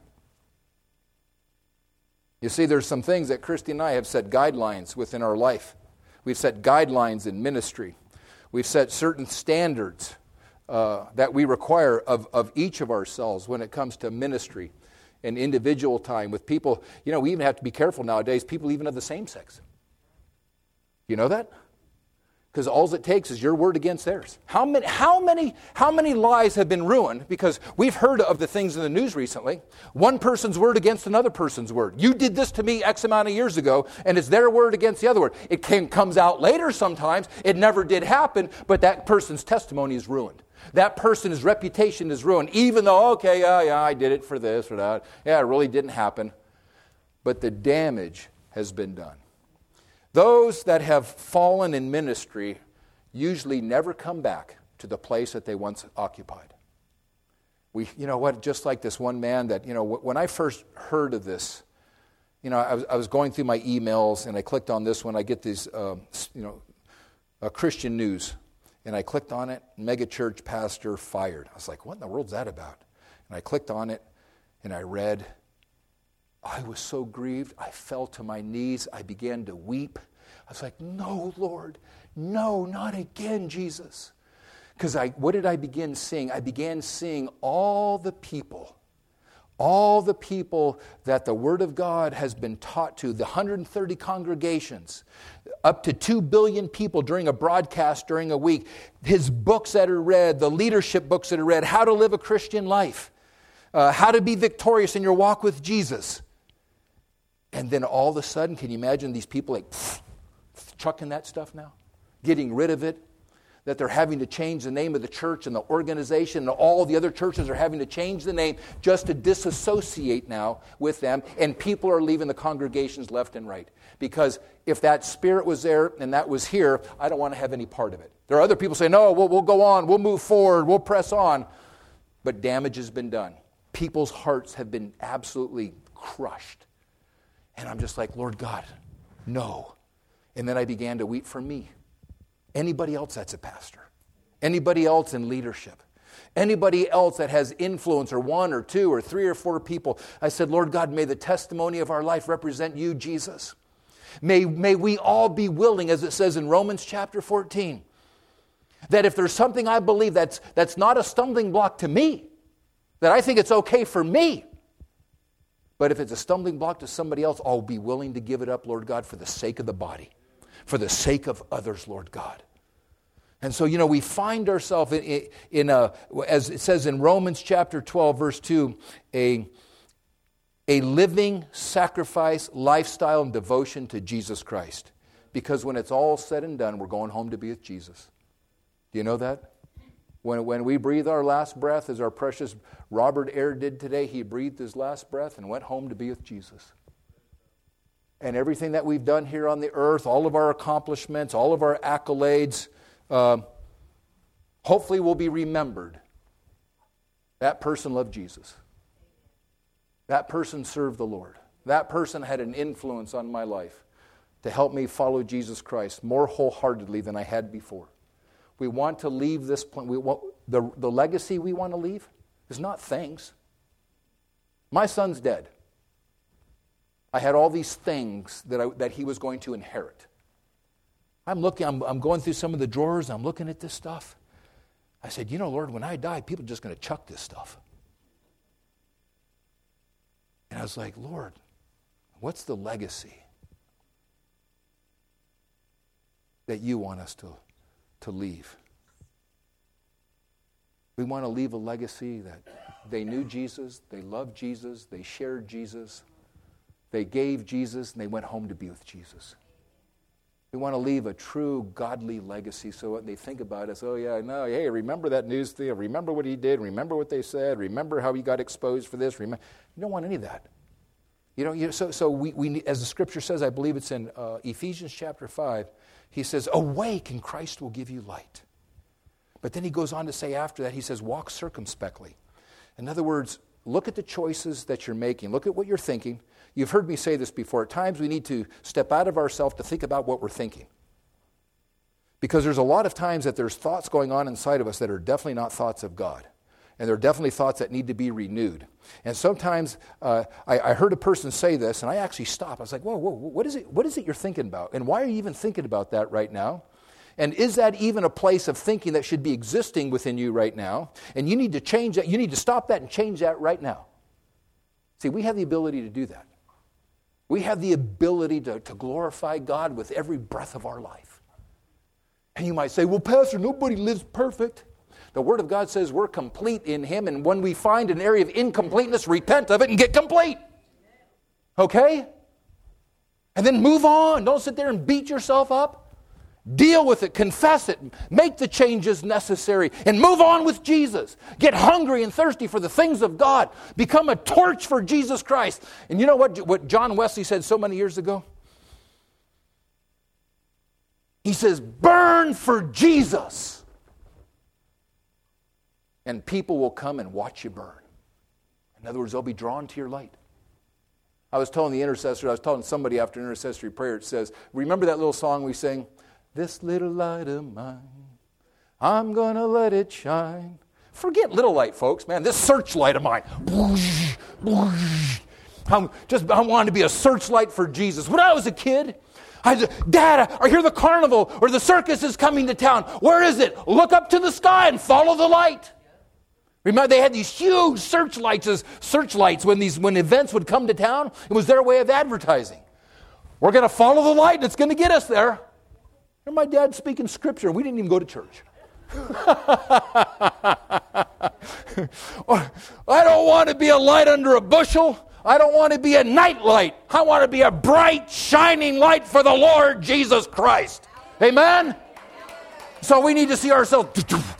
You see, there's some things that Christy and I have set guidelines within our life. We've set guidelines in ministry. We've set certain standards uh, that we require of, of each of ourselves when it comes to ministry and individual time with people. You know, we even have to be careful nowadays, people even of the same sex. You know that? Because all it takes is your word against theirs. How many, how many, how many lies have been ruined? Because we've heard of the things in the news recently. One person's word against another person's word. You did this to me X amount of years ago, and it's their word against the other word. It can, comes out later sometimes. It never did happen, but that person's testimony is ruined. That person's reputation is ruined, even though, okay, yeah, yeah, I did it for this or that. Yeah, it really didn't happen. But the damage has been done. Those that have fallen in ministry usually never come back to the place that they once occupied. We, you know what, just like this one man that, you know, when I first heard of this, you know, I was, I was going through my emails and I clicked on this one. I get these, uh, you know, uh, Christian news, and I clicked on it, mega church pastor fired. I was like, what in the world's that about? And I clicked on it and I read. I was so grieved, I fell to my knees. I began to weep. I was like, no, Lord, no, not again, Jesus. Because I, what did I begin seeing? I began seeing all the people, all the people that the Word of God has been taught to, the one hundred thirty congregations, up to two billion people during a broadcast during a week, his books that are read, the leadership books that are read, how to live a Christian life, uh, how to be victorious in your walk with Jesus. And then all of a sudden, can you imagine these people like pff, chucking that stuff now? Getting rid of it? That they're having to change the name of the church and the organization, and all the other churches are having to change the name just to disassociate now with them. And people are leaving the congregations left and right. Because if that spirit was there and that was here, I don't want to have any part of it. There are other people saying, no, we'll, we'll go on, we'll move forward, we'll press on. But damage has been done. People's hearts have been absolutely crushed. And I'm just like, Lord God, no. And then I began to weep for me. Anybody else that's a pastor. Anybody else in leadership. Anybody else that has influence, or one or two or three or four people. I said, Lord God, may the testimony of our life represent you, Jesus. May, may we all be willing, as it says in Romans chapter fourteen, that if there's something I believe that's, that's not a stumbling block to me, that I think it's okay for me, but if it's a stumbling block to somebody else, I'll be willing to give it up, Lord God, for the sake of the body, for the sake of others, Lord God. And so, you know, we find ourselves in, in a, as it says in Romans chapter twelve, verse two, a, a living sacrifice, lifestyle, and devotion to Jesus Christ. Because when it's all said and done, we're going home to be with Jesus. Do you know that? When, when we breathe our last breath, as our precious Robert Eyre did today, he breathed his last breath and went home to be with Jesus. And everything that we've done here on the earth, all of our accomplishments, all of our accolades, uh, hopefully will be remembered. That person loved Jesus. That person served the Lord. That person had an influence on my life to help me follow Jesus Christ more wholeheartedly than I had before. We want to leave this point. We want, the, the legacy we want to leave is not things. My son's dead. I had all these things that, I, that he was going to inherit. I'm looking, I'm, I'm going through some of the drawers, I'm looking at this stuff. I said, you know, Lord, when I die, people are just going to chuck this stuff. And I was like, Lord, what's the legacy that you want us to, to leave? We want to leave a legacy that they knew Jesus, they loved Jesus, they shared Jesus, they gave Jesus, and they went home to be with Jesus. We want to leave a true godly legacy so when they think about us, oh yeah, no, hey, remember that news thing, remember what he did, remember what they said, remember how he got exposed for this. Remember. You don't want any of that. You know, you, so, so we, we, as the scripture says, I believe it's in uh, Ephesians chapter five, he says, awake and Christ will give you light. But then he goes on to say after that, he says, walk circumspectly. In other words, look at the choices that you're making. Look at what you're thinking. You've heard me say this before. At times we need to step out of ourselves to think about what we're thinking. Because there's a lot of times that there's thoughts going on inside of us that are definitely not thoughts of God. And they're definitely thoughts that need to be renewed. And sometimes uh, I, I heard a person say this, and I actually stopped. I was like, whoa, whoa, what is it, what is it you're thinking about? And why are you even thinking about that right now? And is that even a place of thinking that should be existing within you right now? And you need to change that. You need to stop that and change that right now. See, we have the ability to do that. We have the ability to, to glorify God with every breath of our life. And you might say, well, Pastor, nobody lives perfect. The Word of God says we're complete in Him, and when we find an area of incompleteness, repent of it and get complete. Okay? And then move on. Don't sit there and beat yourself up. Deal with it, confess it, make the changes necessary, and move on with Jesus. Get hungry and thirsty for the things of God. Become a torch for Jesus Christ. And you know what, what John Wesley said so many years ago? He says, burn for Jesus. And people will come and watch you burn. In other words, they'll be drawn to your light. I was telling the intercessor, I was telling somebody after intercessory prayer, it says, remember that little song we sang? This little light of mine, I'm going to let it shine. Forget little light, folks, man. This searchlight of mine. I'm just, I wanted to be a searchlight for Jesus. When I was a kid, I said, Dad, I hear the carnival or the circus is coming to town. Where is it? Look up to the sky and follow the light. Remember, they had these huge searchlights as searchlights when these when events would come to town. It was their way of advertising. We're going to follow the light and it's going to get us there. And my dad speaking scripture. We didn't even go to church. I don't want to be a light under a bushel. I don't want to be a night light. I want to be a bright, shining light for the Lord Jesus Christ. Amen? So we need to see ourselves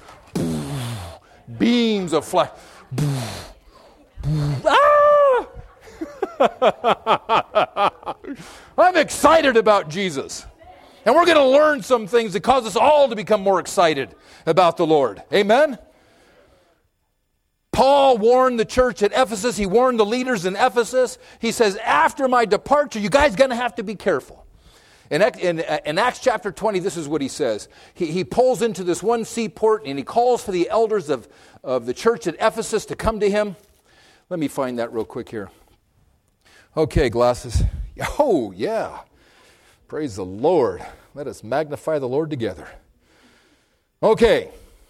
beams of flash. Ah! I'm excited about Jesus. And we're going to learn some things that cause us all to become more excited about the Lord. Amen? Paul warned the church at Ephesus. He warned the leaders in Ephesus. He says, after my departure, you guys are going to have to be careful. In, in, in Acts chapter twenty, this is what he says. He, he pulls into this one seaport and he calls for the elders of, of the church at Ephesus to come to him. Let me find that real quick here. Okay, glasses. Oh, yeah. Praise the Lord. Let us magnify the Lord together. Okay.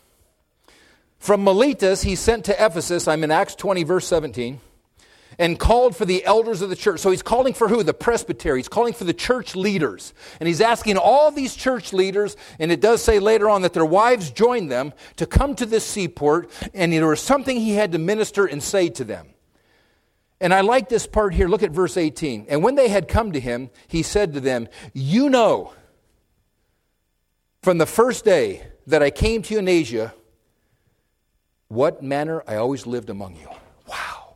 From Miletus, he sent to Ephesus, I'm in Acts twenty, verse seventeen, and called for the elders of the church. So he's calling for who? The presbytery. He's calling for the church leaders. And he's asking all these church leaders, and it does say later on that their wives joined them, to come to this seaport, and there was something he had to minister and say to them. And I like this part here. Look at verse eighteen. And when they had come to him, he said to them, you know, from the first day that I came to you in Asia, what manner I always lived among you. Wow.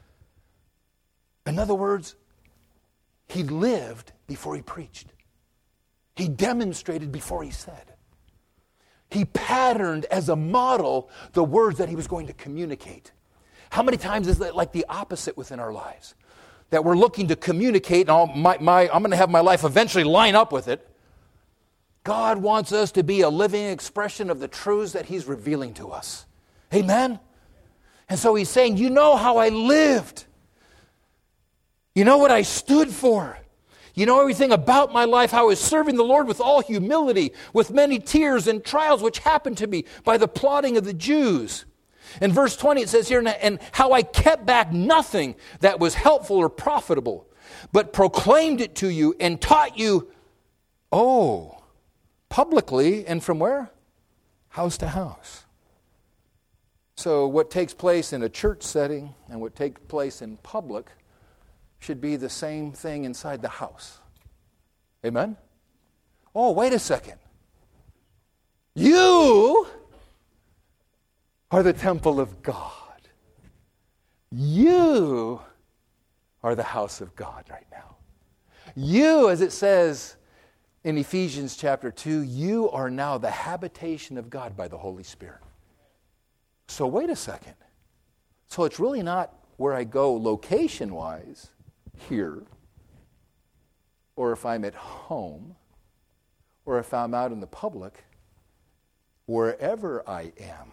In other words, he lived before he preached. He demonstrated before he said. He patterned as a model the words that he was going to communicate. How many times is that like the opposite within our lives? That we're looking to communicate, and all my, my, I'm going to have my life eventually line up with it. God wants us to be a living expression of the truths that he's revealing to us. Amen? And so he's saying, you know how I lived. You know what I stood for. You know everything about my life, how I was serving the Lord with all humility, with many tears and trials which happened to me by the plotting of the Jews. In verse twenty it says here, and how I kept back nothing that was helpful or profitable, but proclaimed it to you and taught you, oh, publicly, and from where? House to house. So what takes place in a church setting and what takes place in public should be the same thing inside the house. Amen? Oh, wait a second. You are the temple of God. You are the house of God right now. You, as it says in Ephesians chapter two, you are now the habitation of God by the Holy Spirit. So wait a second. So it's really not where I go location-wise, here, or if I'm at home, or if I'm out in the public, wherever I am,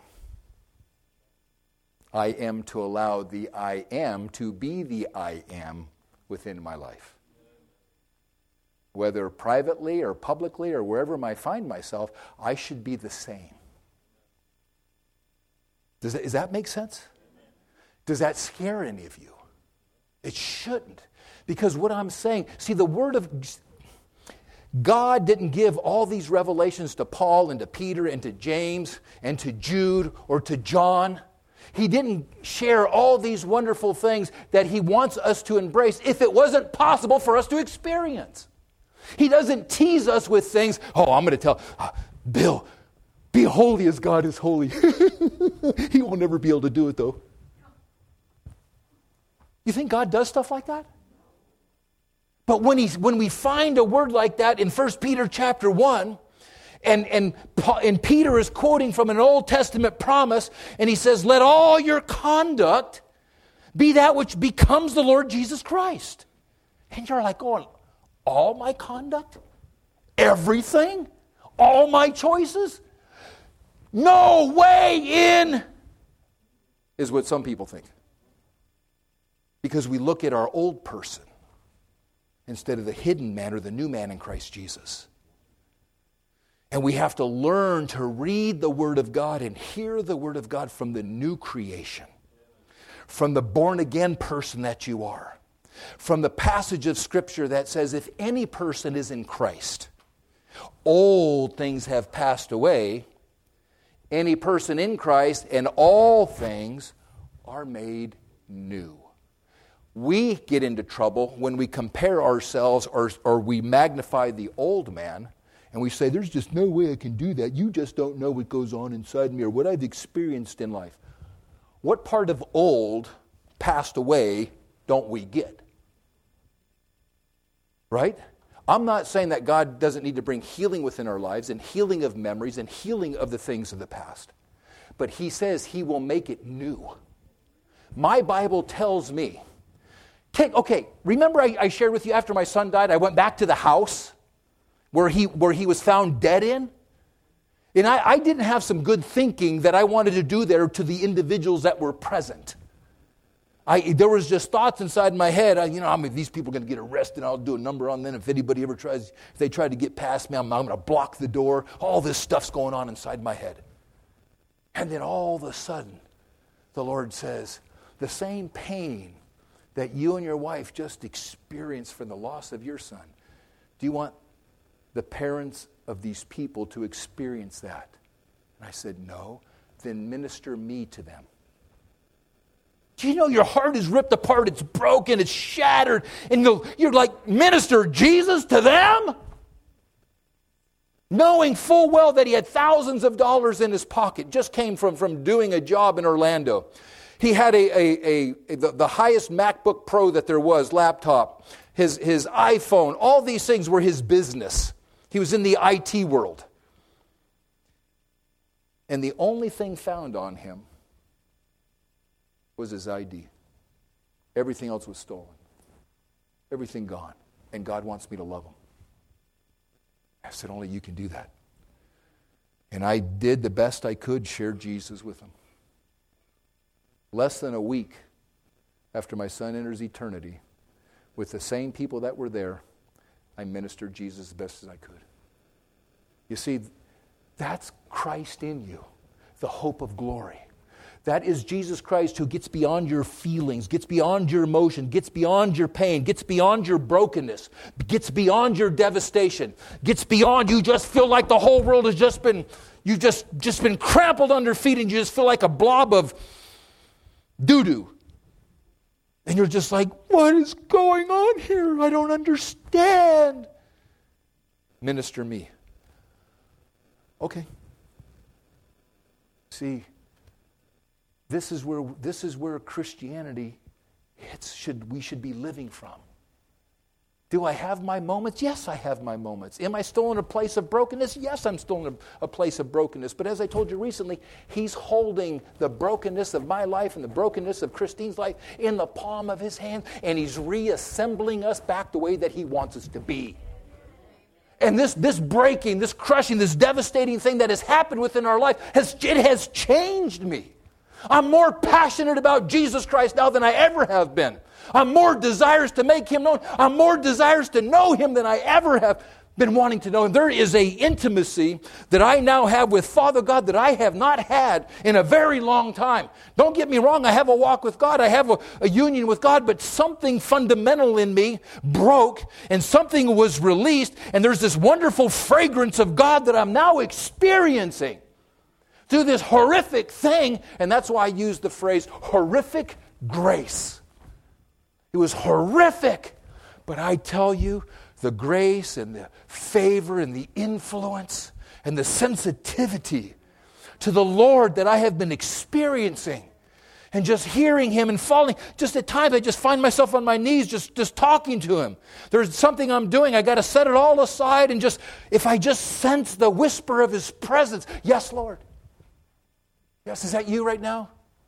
I am to allow the I am to be the I am within my life. whether privately or publicly or wherever I find myself, I should be the same. Does that, does that make sense? Does that scare any of you? It shouldn't. Because what I'm saying, see, the Word of God didn't give all these revelations to Paul and to Peter and to James and to Jude or to John. He didn't share all these wonderful things that He wants us to embrace if it wasn't possible for us to experience. He doesn't tease us with things, oh, I'm going to tell, uh, Bill, be holy as God is holy. He will never be able to do it, though. You think God does stuff like that? But when he, when we find a word like that in First Peter chapter one, and, and, and Peter is quoting from an Old Testament promise, and he says, let all your conduct be that which becomes the Lord Jesus Christ. And you're like, oh, all my conduct? Everything? All my choices? No way in, is what some people think. Because we look at our old person instead of the hidden man or the new man in Christ Jesus. And we have to learn to read the Word of God and hear the Word of God from the new creation, from the born-again person that you are, from the passage of Scripture that says, if any person is in Christ, old things have passed away. Any person in Christ, and all things are made new. We get into trouble when we compare ourselves or, or we magnify the old man and we say, there's just no way I can do that. You just don't know what goes on inside me or what I've experienced in life. What part of old passed away don't we get? Right? I'm not saying that God doesn't need to bring healing within our lives and healing of memories and healing of the things of the past. But He says He will make it new. My Bible tells me, Take, okay, remember I, I shared with you after my son died, I went back to the house where he where he was found dead in? And I, I didn't have some good thinking that I wanted to do there to the individuals that were present. I There was just thoughts inside my head, I, you know, I mean, these people are going to get arrested, I'll do a number on them. If anybody ever tries, if they try to get past me, I'm, I'm going to block the door. All this stuff's going on inside my head. And then all of a sudden, the Lord says, the same pain that you and your wife just experienced from the loss of your son. Do you want the parents of these people to experience that? And I said, no. Then minister me to them. Do you know your heart is ripped apart, it's broken, it's shattered, and you're like, minister Jesus to them? Knowing full well that he had thousands of dollars in his pocket, just came from, from doing a job in Orlando. He had a, a, a the, the highest MacBook Pro that there was, laptop, his, his iPhone, all these things were his business. He was in the I T world. And the only thing found on him was his I D. Everything else was stolen. Everything gone. And God wants me to love him. I said, only you can do that. And I did the best I could, shared Jesus with him. Less than a week after my son enters eternity, with the same people that were there, I ministered Jesus as best as I could. You see, that's Christ in you, the hope of glory. That is Jesus Christ who gets beyond your feelings, gets beyond your emotion, gets beyond your pain, gets beyond your brokenness, gets beyond your devastation, gets beyond you just feel like the whole world has just been, you've just, just been trampled under feet and you just feel like a blob of doo-doo. And you're just like, what is going on here? I don't understand. Minister me. Okay. See, this is where this is where Christianity hits, should we should be living from. Do I have my moments? Yes, I have my moments. Am I still in a place of brokenness? Yes, I'm still in a, a place of brokenness. But as I told you recently, He's holding the brokenness of my life and the brokenness of Christine's life in the palm of His hand, and He's reassembling us back the way that He wants us to be. And this, this breaking, this crushing, this devastating thing that has happened within our life, has it has changed me. I'm more passionate about Jesus Christ now than I ever have been. I'm more desirous to make Him known. I'm more desirous to know Him than I ever have been wanting to know Him. There is a intimacy that I now have with Father God that I have not had in a very long time. Don't get me wrong, I have a walk with God. I have a, a union with God, but something fundamental in me broke and something was released, and there's this wonderful fragrance of God that I'm now experiencing through this horrific thing, and that's why I use the phrase horrific grace. It was horrific, but I tell you, the grace and the favor and the influence and the sensitivity to the Lord that I have been experiencing and just hearing Him and falling. Just at times I just find myself on my knees just, just talking to Him. There's something I'm doing. I got to set it all aside and just, if I just sense the whisper of His presence, yes, Lord. Yes, is that you right now?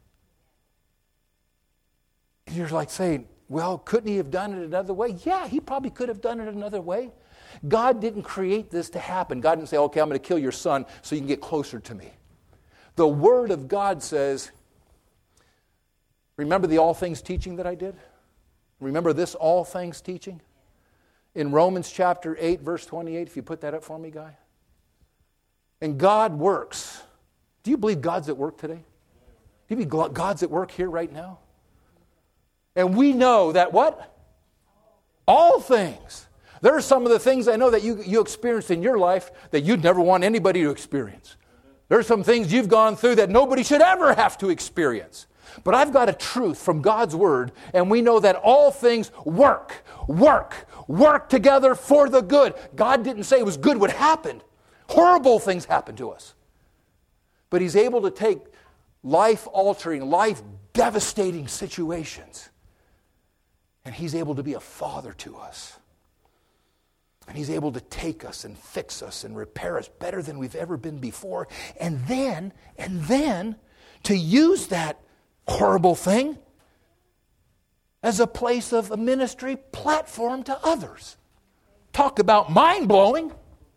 And you're like saying, well, couldn't He have done it another way? Yeah, He probably could have done it another way. God didn't create this to happen. God didn't say, okay, I'm going to kill your son so you can get closer to me. The Word of God says, remember the all things teaching that I did? Remember this all things teaching? In Romans chapter eight, verse twenty-eight, if you put that up for me, Guy. And God works. Do you believe God's at work today? Do you believe God's at work here right now? And we know that what? All things. There are some of the things I know that you, you experienced in your life that you'd never want anybody to experience. There are some things you've gone through that nobody should ever have to experience. But I've got a truth from God's Word, and we know that all things work, work, work together for the good. God didn't say it was good what happened. Horrible things happen to us. But He's able to take life-altering, life-devastating situations, and He's able to be a father to us. And He's able to take us and fix us and repair us better than we've ever been before. And then, and then, to use that horrible thing as a place of a ministry platform to others. Talk about mind-blowing.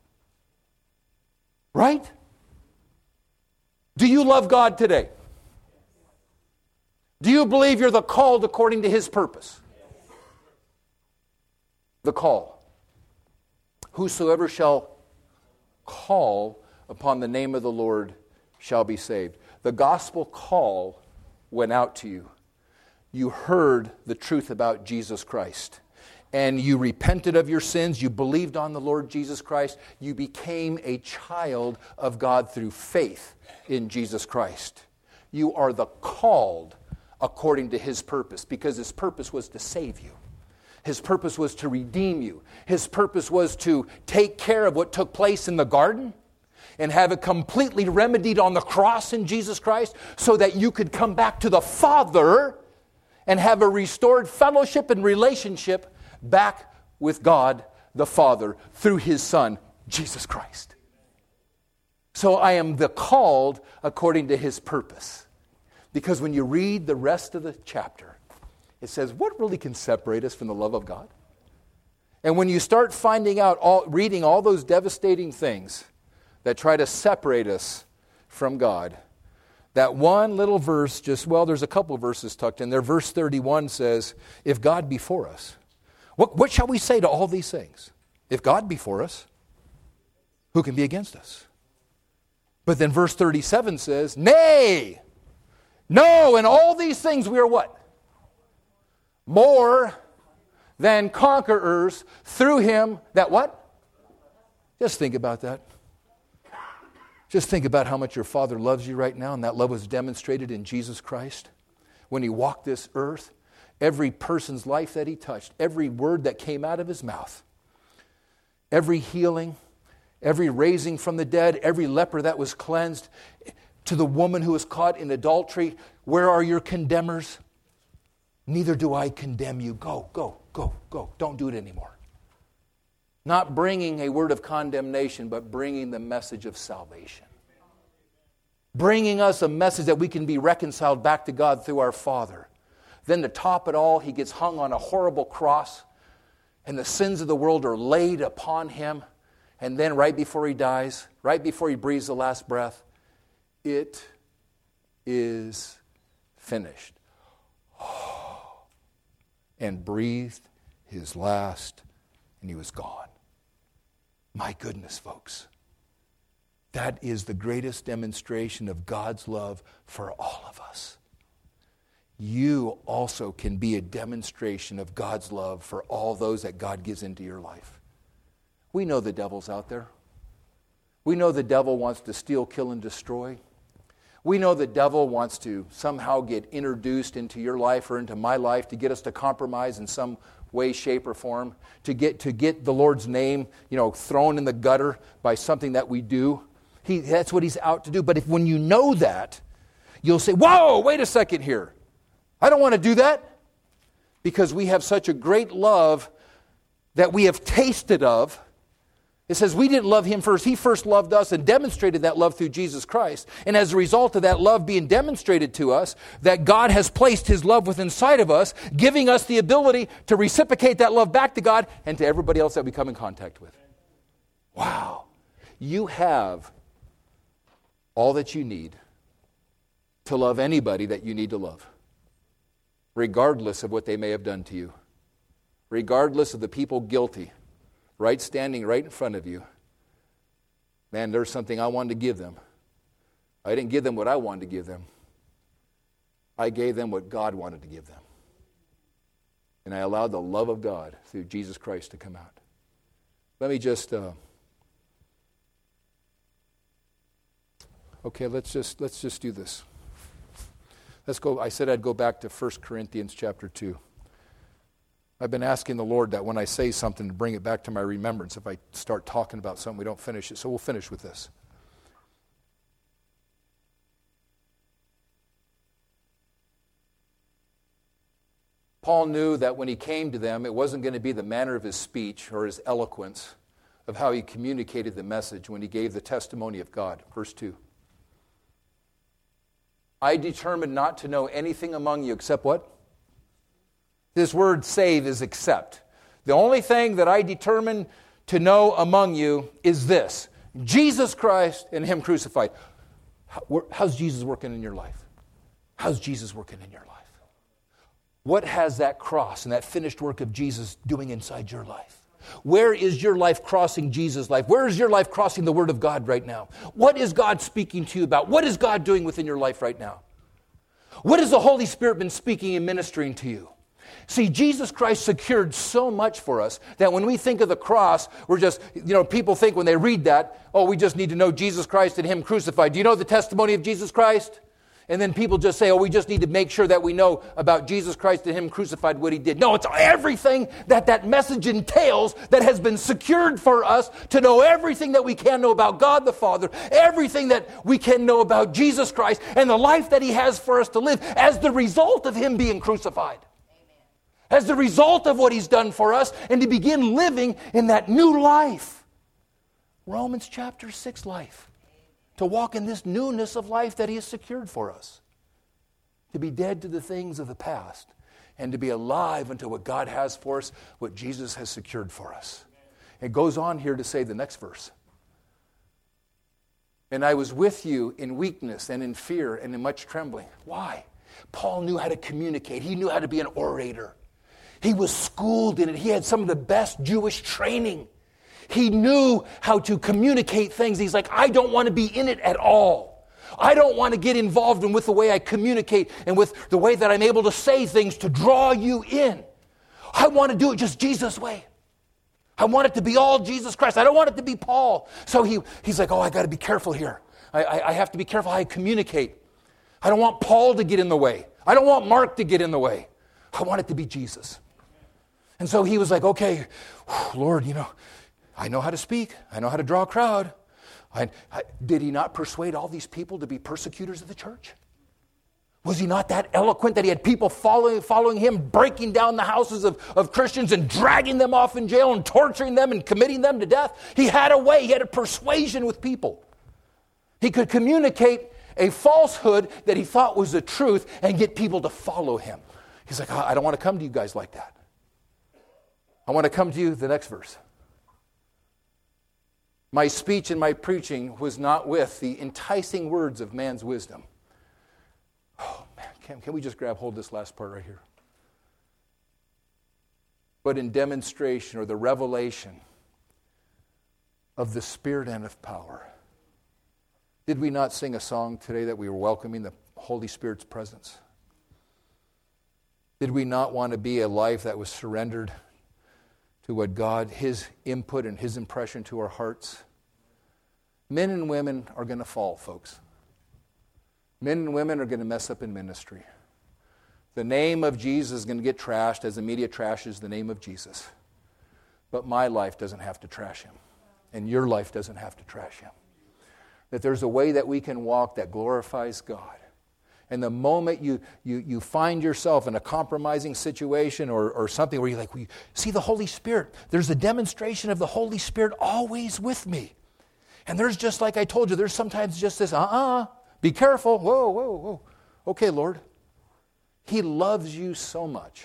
Right? Do you love God today? Do you believe you're the called according to His purpose? The call. Whosoever shall call upon the name of the Lord shall be saved. The gospel call went out to you. You heard the truth about Jesus Christ. And you repented of your sins. You believed on the Lord Jesus Christ. You became a child of God through faith in Jesus Christ. You are the called according to His purpose, because His purpose was to save you. His purpose was to redeem you. His purpose was to take care of what took place in the garden and have it completely remedied on the cross in Jesus Christ so that you could come back to the Father and have a restored fellowship and relationship back with God the Father through His Son, Jesus Christ. So I am the called according to His purpose. Because when you read the rest of the chapter, it says, what really can separate us from the love of God? And when you start finding out, all, reading all those devastating things that try to separate us from God, that one little verse, just, well, there's a couple of verses tucked in there. Verse thirty-one says, if God be for us, what, what shall we say to all these things? If God be for us, who can be against us? But then verse thirty-seven says, nay, no, in all these things we are what? More than conquerors through Him that what? Just think about that. Just think about how much your Father loves you right now, and that love was demonstrated in Jesus Christ. When He walked this earth, every person's life that He touched, every word that came out of His mouth, every healing, every raising from the dead, every leper that was cleansed, to the woman who was caught in adultery, where are your condemners? Neither do I condemn you. Go, go, go, go. Don't do it anymore. Not bringing a word of condemnation, but bringing the message of salvation. Bringing us a message that we can be reconciled back to God through our Father. Then to top it all, He gets hung on a horrible cross, and the sins of the world are laid upon Him. And then right before He dies, right before He breathes the last breath, it is finished. and breathed his last, and he was gone. My goodness, folks. That is the greatest demonstration of God's love for all of us. You also can be a demonstration of God's love for all those that God gives into your life. We know the devil's out there. We know the devil wants to steal, kill, and destroy. We know the devil wants to somehow get introduced into your life or into my life to get us to compromise in some way, shape, or form, to get to get the Lord's name, you know, thrown in the gutter by something that we do. He, that's what he's out to do. But if when you know that, you'll say, whoa, wait a second here. I don't want to do that, because we have such a great love that we have tasted of. It says we didn't love him first. He first loved us and demonstrated that love through Jesus Christ. And as a result of that love being demonstrated to us, that God has placed his love within inside of us, giving us the ability to reciprocate that love back to God and to everybody else that we come in contact with. Wow. You have all that you need to love anybody that you need to love, regardless of what they may have done to you, regardless of the people guilty, right standing right in front of you. Man, there's something I wanted to give them. I didn't give them what I wanted to give them. I gave them what God wanted to give them. And I allowed the love of God through Jesus Christ to come out. Let me just... Uh, okay, let's just let's just do this. Let's go. I said I'd go back to First Corinthians chapter two. I've been asking the Lord that when I say something to bring it back to my remembrance. If I start talking about something, we don't finish it. So we'll finish with this. Paul knew that when he came to them, it wasn't going to be the manner of his speech or his eloquence of how he communicated the message when he gave the testimony of God. Verse two. I determined not to know anything among you except what? This word save is except. The only thing that I determined to know among you is this: Jesus Christ and him crucified. How, how's Jesus working in your life? How's Jesus working in your life? What has that cross and that finished work of Jesus doing inside your life? Where is your life crossing Jesus' life? Where is your life crossing the Word of God right now? What is God speaking to you about? What is God doing within your life right now? What has the Holy Spirit been speaking and ministering to you? See, Jesus Christ secured so much for us that when we think of the cross, we're just, you know, people think when they read that, oh, we just need to know Jesus Christ and him crucified. Do you know the testimony of Jesus Christ? And then people just say, oh, we just need to make sure that we know about Jesus Christ and him crucified, what he did. No, it's everything that that message entails that has been secured for us to know everything that we can know about God the Father, everything that we can know about Jesus Christ, and the life that he has for us to live as the result of him being crucified. Amen. As the result of what he's done for us, and to begin living in that new life. Romans chapter six life. To walk in this newness of life that he has secured for us. To be dead to the things of the past and to be alive unto what God has for us, what Jesus has secured for us. It goes on here to say the next verse. And I was with you in weakness and in fear and in much trembling. Why? Paul knew how to communicate. He knew how to be an orator. He was schooled in it. He had some of the best Jewish training. He knew how to communicate things. He's like, I don't want to be in it at all. I don't want to get involved in with the way I communicate and with the way that I'm able to say things to draw you in. I want to do it just Jesus' way. I want it to be all Jesus Christ. I don't want it to be Paul. So he, he's like, oh, I got to be careful here. I, I, I have to be careful how I communicate. I don't want Paul to get in the way. I don't want Mark to get in the way. I want it to be Jesus. And so he was like, okay, Lord, you know, I know how to speak. I know how to draw a crowd. I, I, did he not persuade all these people to be persecutors of the church? Was he not that eloquent that he had people following, following him, breaking down the houses of, of Christians and dragging them off in jail and torturing them and committing them to death? He had a way. He had a persuasion with people. He could communicate a falsehood that he thought was the truth and get people to follow him. He's like, I don't want to come to you guys like that. I want to come to you, the next verse. My speech and my preaching was not with the enticing words of man's wisdom. Oh, man, can, can we just grab hold of this last part right here? but in demonstration or the revelation of the Spirit and of power. Did we not sing a song today that we were welcoming the Holy Spirit's presence? Did we not want to be a life that was surrendered to what God, His input and His impression to our hearts? Men and women are going to fall, folks. Men and women are going to mess up in ministry. The name of Jesus is going to get trashed as the media trashes the name of Jesus. But my life doesn't have to trash Him. And your life doesn't have to trash Him. That there's a way that we can walk that glorifies God. And the moment you you you find yourself in a compromising situation or, or something where you're like, well, see the Holy Spirit, there's a demonstration of the Holy Spirit always with me. And there's just like I told you, there's sometimes just this, uh-uh, be careful, whoa, whoa, whoa. Okay, Lord. He loves you so much.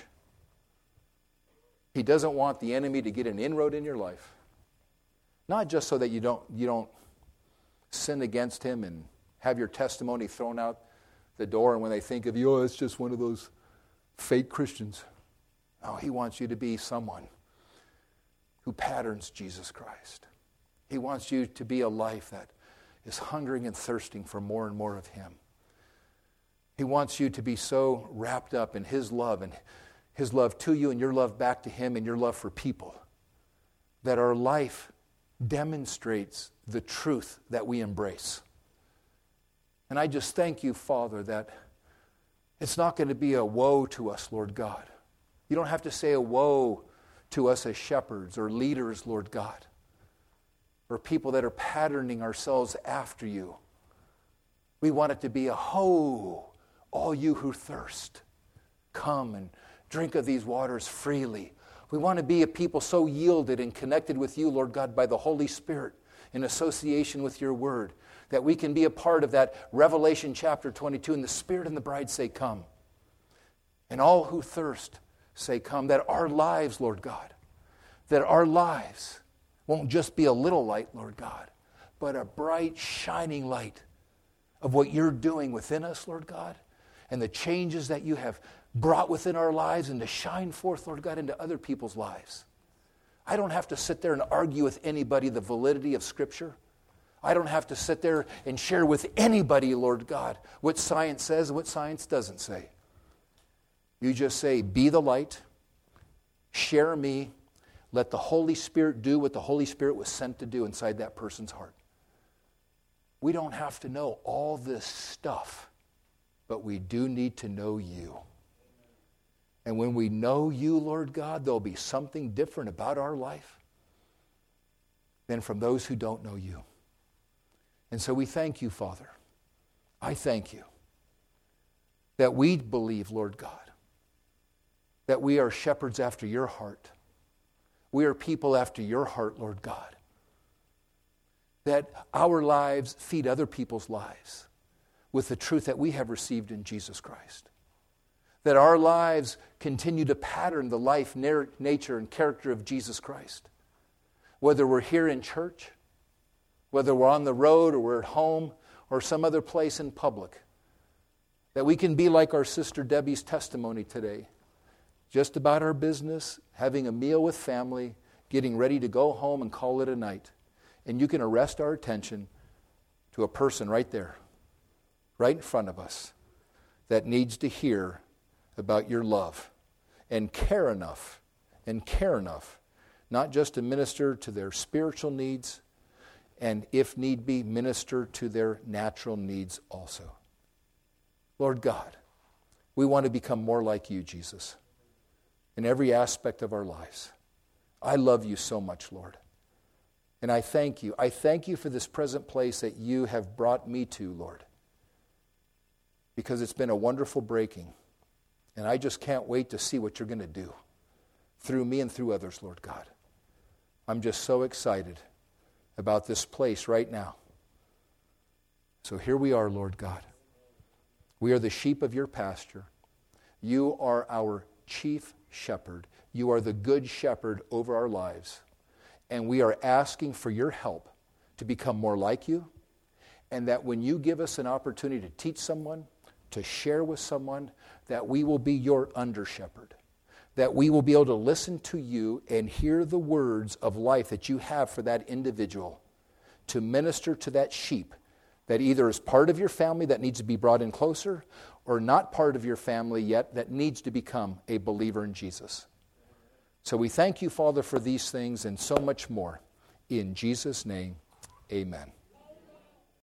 He doesn't want the enemy to get an inroad in your life. Not just so that you don't you don't sin against Him and have your testimony thrown out the door, and when they think of you, oh, it's just one of those fake Christians. No, He wants you to be someone who patterns Jesus Christ. He wants you to be a life that is hungering and thirsting for more and more of Him. He wants you to be so wrapped up in His love and His love to you and your love back to Him and your love for people that our life demonstrates the truth that we embrace. And I just thank you, Father, that it's not going to be a woe to us, Lord God. You don't have to say a woe to us as shepherds or leaders, Lord God, or people that are patterning ourselves after you. We want it to be a ho, all you who thirst, come and drink of these waters freely. We want to be a people so yielded and connected with you, Lord God, by the Holy Spirit in association with your word, that we can be a part of that Revelation chapter twenty-two, and the Spirit and the bride say, come. And all who thirst say, come. That our lives, Lord God, that our lives won't just be a little light, Lord God, but a bright, shining light of what you're doing within us, Lord God, and the changes that you have brought within our lives and to shine forth, Lord God, into other people's lives. I don't have to sit there and argue with anybody the validity of Scripture. I don't have to sit there and share with anybody, Lord God, what science says and what science doesn't say. You just say, be the light, share me, let the Holy Spirit do what the Holy Spirit was sent to do inside that person's heart. We don't have to know all this stuff, but we do need to know you. And when we know you, Lord God, there'll be something different about our life than from those who don't know you. And so we thank you, Father. I thank you that we believe, Lord God, that we are shepherds after your heart. We are people after your heart, Lord God. That our lives feed other people's lives with the truth that we have received in Jesus Christ. That our lives continue to pattern the life, nature, and character of Jesus Christ. Whether we're here in church, whether we're on the road or we're at home or some other place in public, that we can be like our sister Debbie's testimony today. Just about our business, having a meal with family, getting ready to go home and call it a night. And you can arrest our attention to a person right there, right in front of us, that needs to hear about your love and care enough, and care enough, not just to minister to their spiritual needs, and if need be, minister to their natural needs also. Lord God, we want to become more like you, Jesus, in every aspect of our lives. I love you so much, Lord. And I thank you. I thank you for this present place that you have brought me to, Lord, because it's been a wonderful breaking. And I just can't wait to see what you're going to do through me and through others, Lord God. I'm just so excited about this place right now. So here we are, Lord God. We are the sheep of your pasture. You are our chief shepherd. You are the good shepherd over our lives. And we are asking for your help to become more like you. And that when you give us an opportunity to teach someone, to share with someone, that we will be your under shepherd. that we will be able to listen to you and hear the words of life that you have for that individual to minister to that sheep that either is part of your family that needs to be brought in closer or not part of your family yet that needs to become a believer in Jesus. So we thank you, Father, for these things and so much more. In Jesus' name, amen.